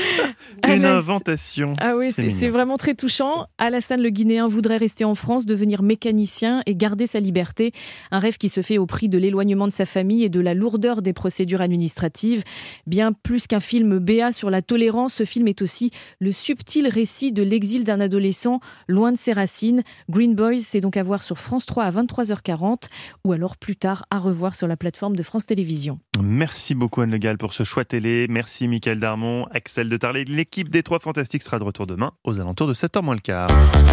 Une inventation. Ah oui, c'est, c'est, c'est vraiment très touchant. Alassane le Guinéen voudrait rester en France, devenir mécanicien et garder sa liberté. Un rêve qui se fait au prix de l'éloignement de sa famille et de la lourdeur des procédures administratives. Bien plus qu'un film béat sur la tolérance, ce film est aussi le subtil récit de l'exil d'un adolescent loin de ses racines. Green Boys, c'est donc à voir sur France trois à vingt-trois heures quarante ou alors plus tard à revoir sur la plateforme de France Télévisions. Merci beaucoup Anne Le Gall pour ce choix télé. Merci Mickaël Darmon, Axel de Tarlet. L'équipe des Trois Fantastiques sera de retour demain aux alentours de sept heures moins le quart.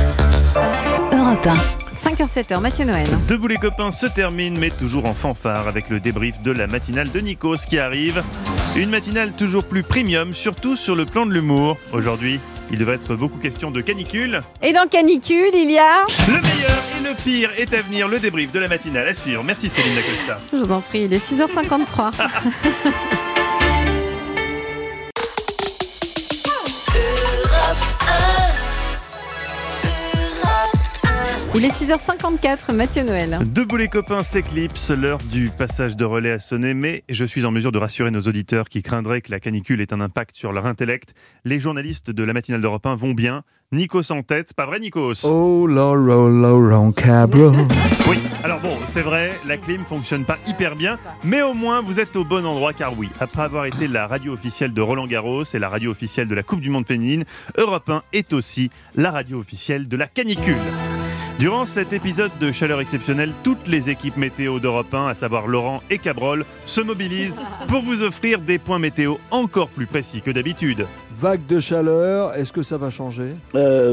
Europe un. cinq heures sept heures, Mathieu Noël. Debout les copains se termine, mais toujours en fanfare avec le débrief de la matinale de Nikos qui arrive. Une matinale toujours plus premium, surtout sur le plan de l'humour. Aujourd'hui, il devrait être beaucoup question de canicule. Et dans canicule, il y a... Le meilleur et le pire est à venir, le débrief de la matinale à suivre. Merci Céline Dacosta. Je vous en prie, il est six heures cinquante-trois. Il est six heures cinquante-quatre, Mathieu Noël. Debout les copains s'éclipse, l'heure du passage de relais a sonné, mais je suis en mesure de rassurer nos auditeurs qui craindraient que la canicule ait un impact sur leur intellect. Les journalistes de la matinale d'Europe un vont bien. Nikos en tête, pas vrai Nikos ? Oh Laura, Laura, Cabro. Oui, alors bon, c'est vrai, la clim fonctionne pas hyper bien, mais au moins vous êtes au bon endroit, car oui, après avoir été la radio officielle de Roland Garros et la radio officielle de la Coupe du Monde féminine, Europe un est aussi la radio officielle de la canicule. Durant cet épisode de chaleur exceptionnelle, toutes les équipes météo d'Europe un, à savoir Laurent et Cabrol, se mobilisent pour vous offrir des points météo encore plus précis que d'habitude. Vague de chaleur, est-ce que ça va changer ? Euh...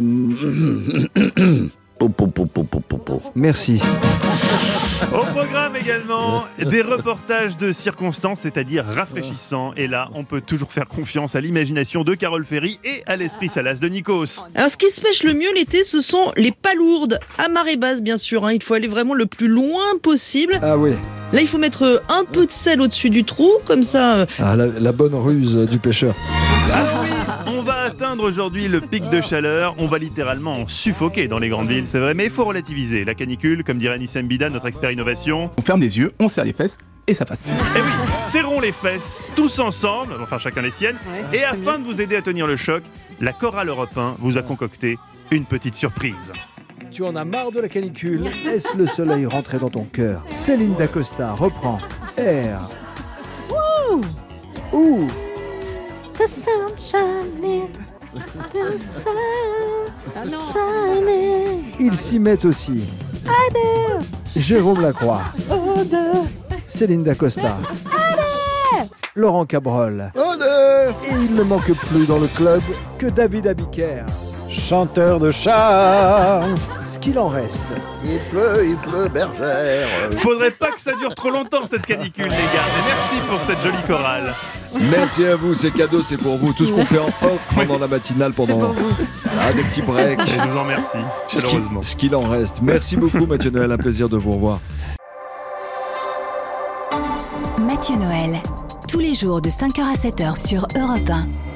Merci. Au programme également, des reportages de circonstances, c'est-à-dire rafraîchissants. Et là, on peut toujours faire confiance à l'imagination de Carole Ferry et à l'esprit salace de Nikos. Alors, ce qui se pêche le mieux l'été, ce sont les palourdes. À marée basse, bien sûr. Hein. Il faut aller vraiment le plus loin possible. Ah oui. Là, il faut mettre un peu de sel au-dessus du trou, comme ça. Ah, la, la bonne ruse du pêcheur. Alors oui, on va atteindre aujourd'hui le pic de chaleur. On va littéralement en suffoquer dans les grandes villes, c'est vrai. Mais il faut relativiser. La canicule, comme dirait Nissem Bida, notre expert innovation. On ferme les yeux, on serre les fesses et ça passe. Eh oui, serrons les fesses, tous ensemble, enfin chacun les siennes. Ouais, et afin de vous aider à tenir le choc, la chorale Europe un vous a concocté une petite surprise. Tu en as marre de la canicule ? Laisse le soleil rentrer dans ton cœur. Céline Dacosta reprend R. Ouh. Ouh. The sun shining, the sun shining. Ils s'y mettent aussi. Allez. Jérôme Lacroix. Allez. Céline Dacosta. Allez. Laurent Cabrol. Allez. Et il ne manque plus dans le club que David Abiker. Chanteur de charme. Ce qu'il en reste. Il pleut, il pleut, bergère. Faudrait pas que ça dure trop longtemps cette canicule, les gars. Mais merci pour cette jolie chorale. Merci à vous, c'est cadeau, c'est pour vous. Tout ce qu'on fait en off pendant la matinale, pendant ah, des petits breaks. Et je vous en remercie, chaleureusement. Ce qu'il en reste. Merci beaucoup, Mathieu Noël, un plaisir de vous revoir. Mathieu Noël. Tous les jours de cinq heures à sept heures sur Europe un.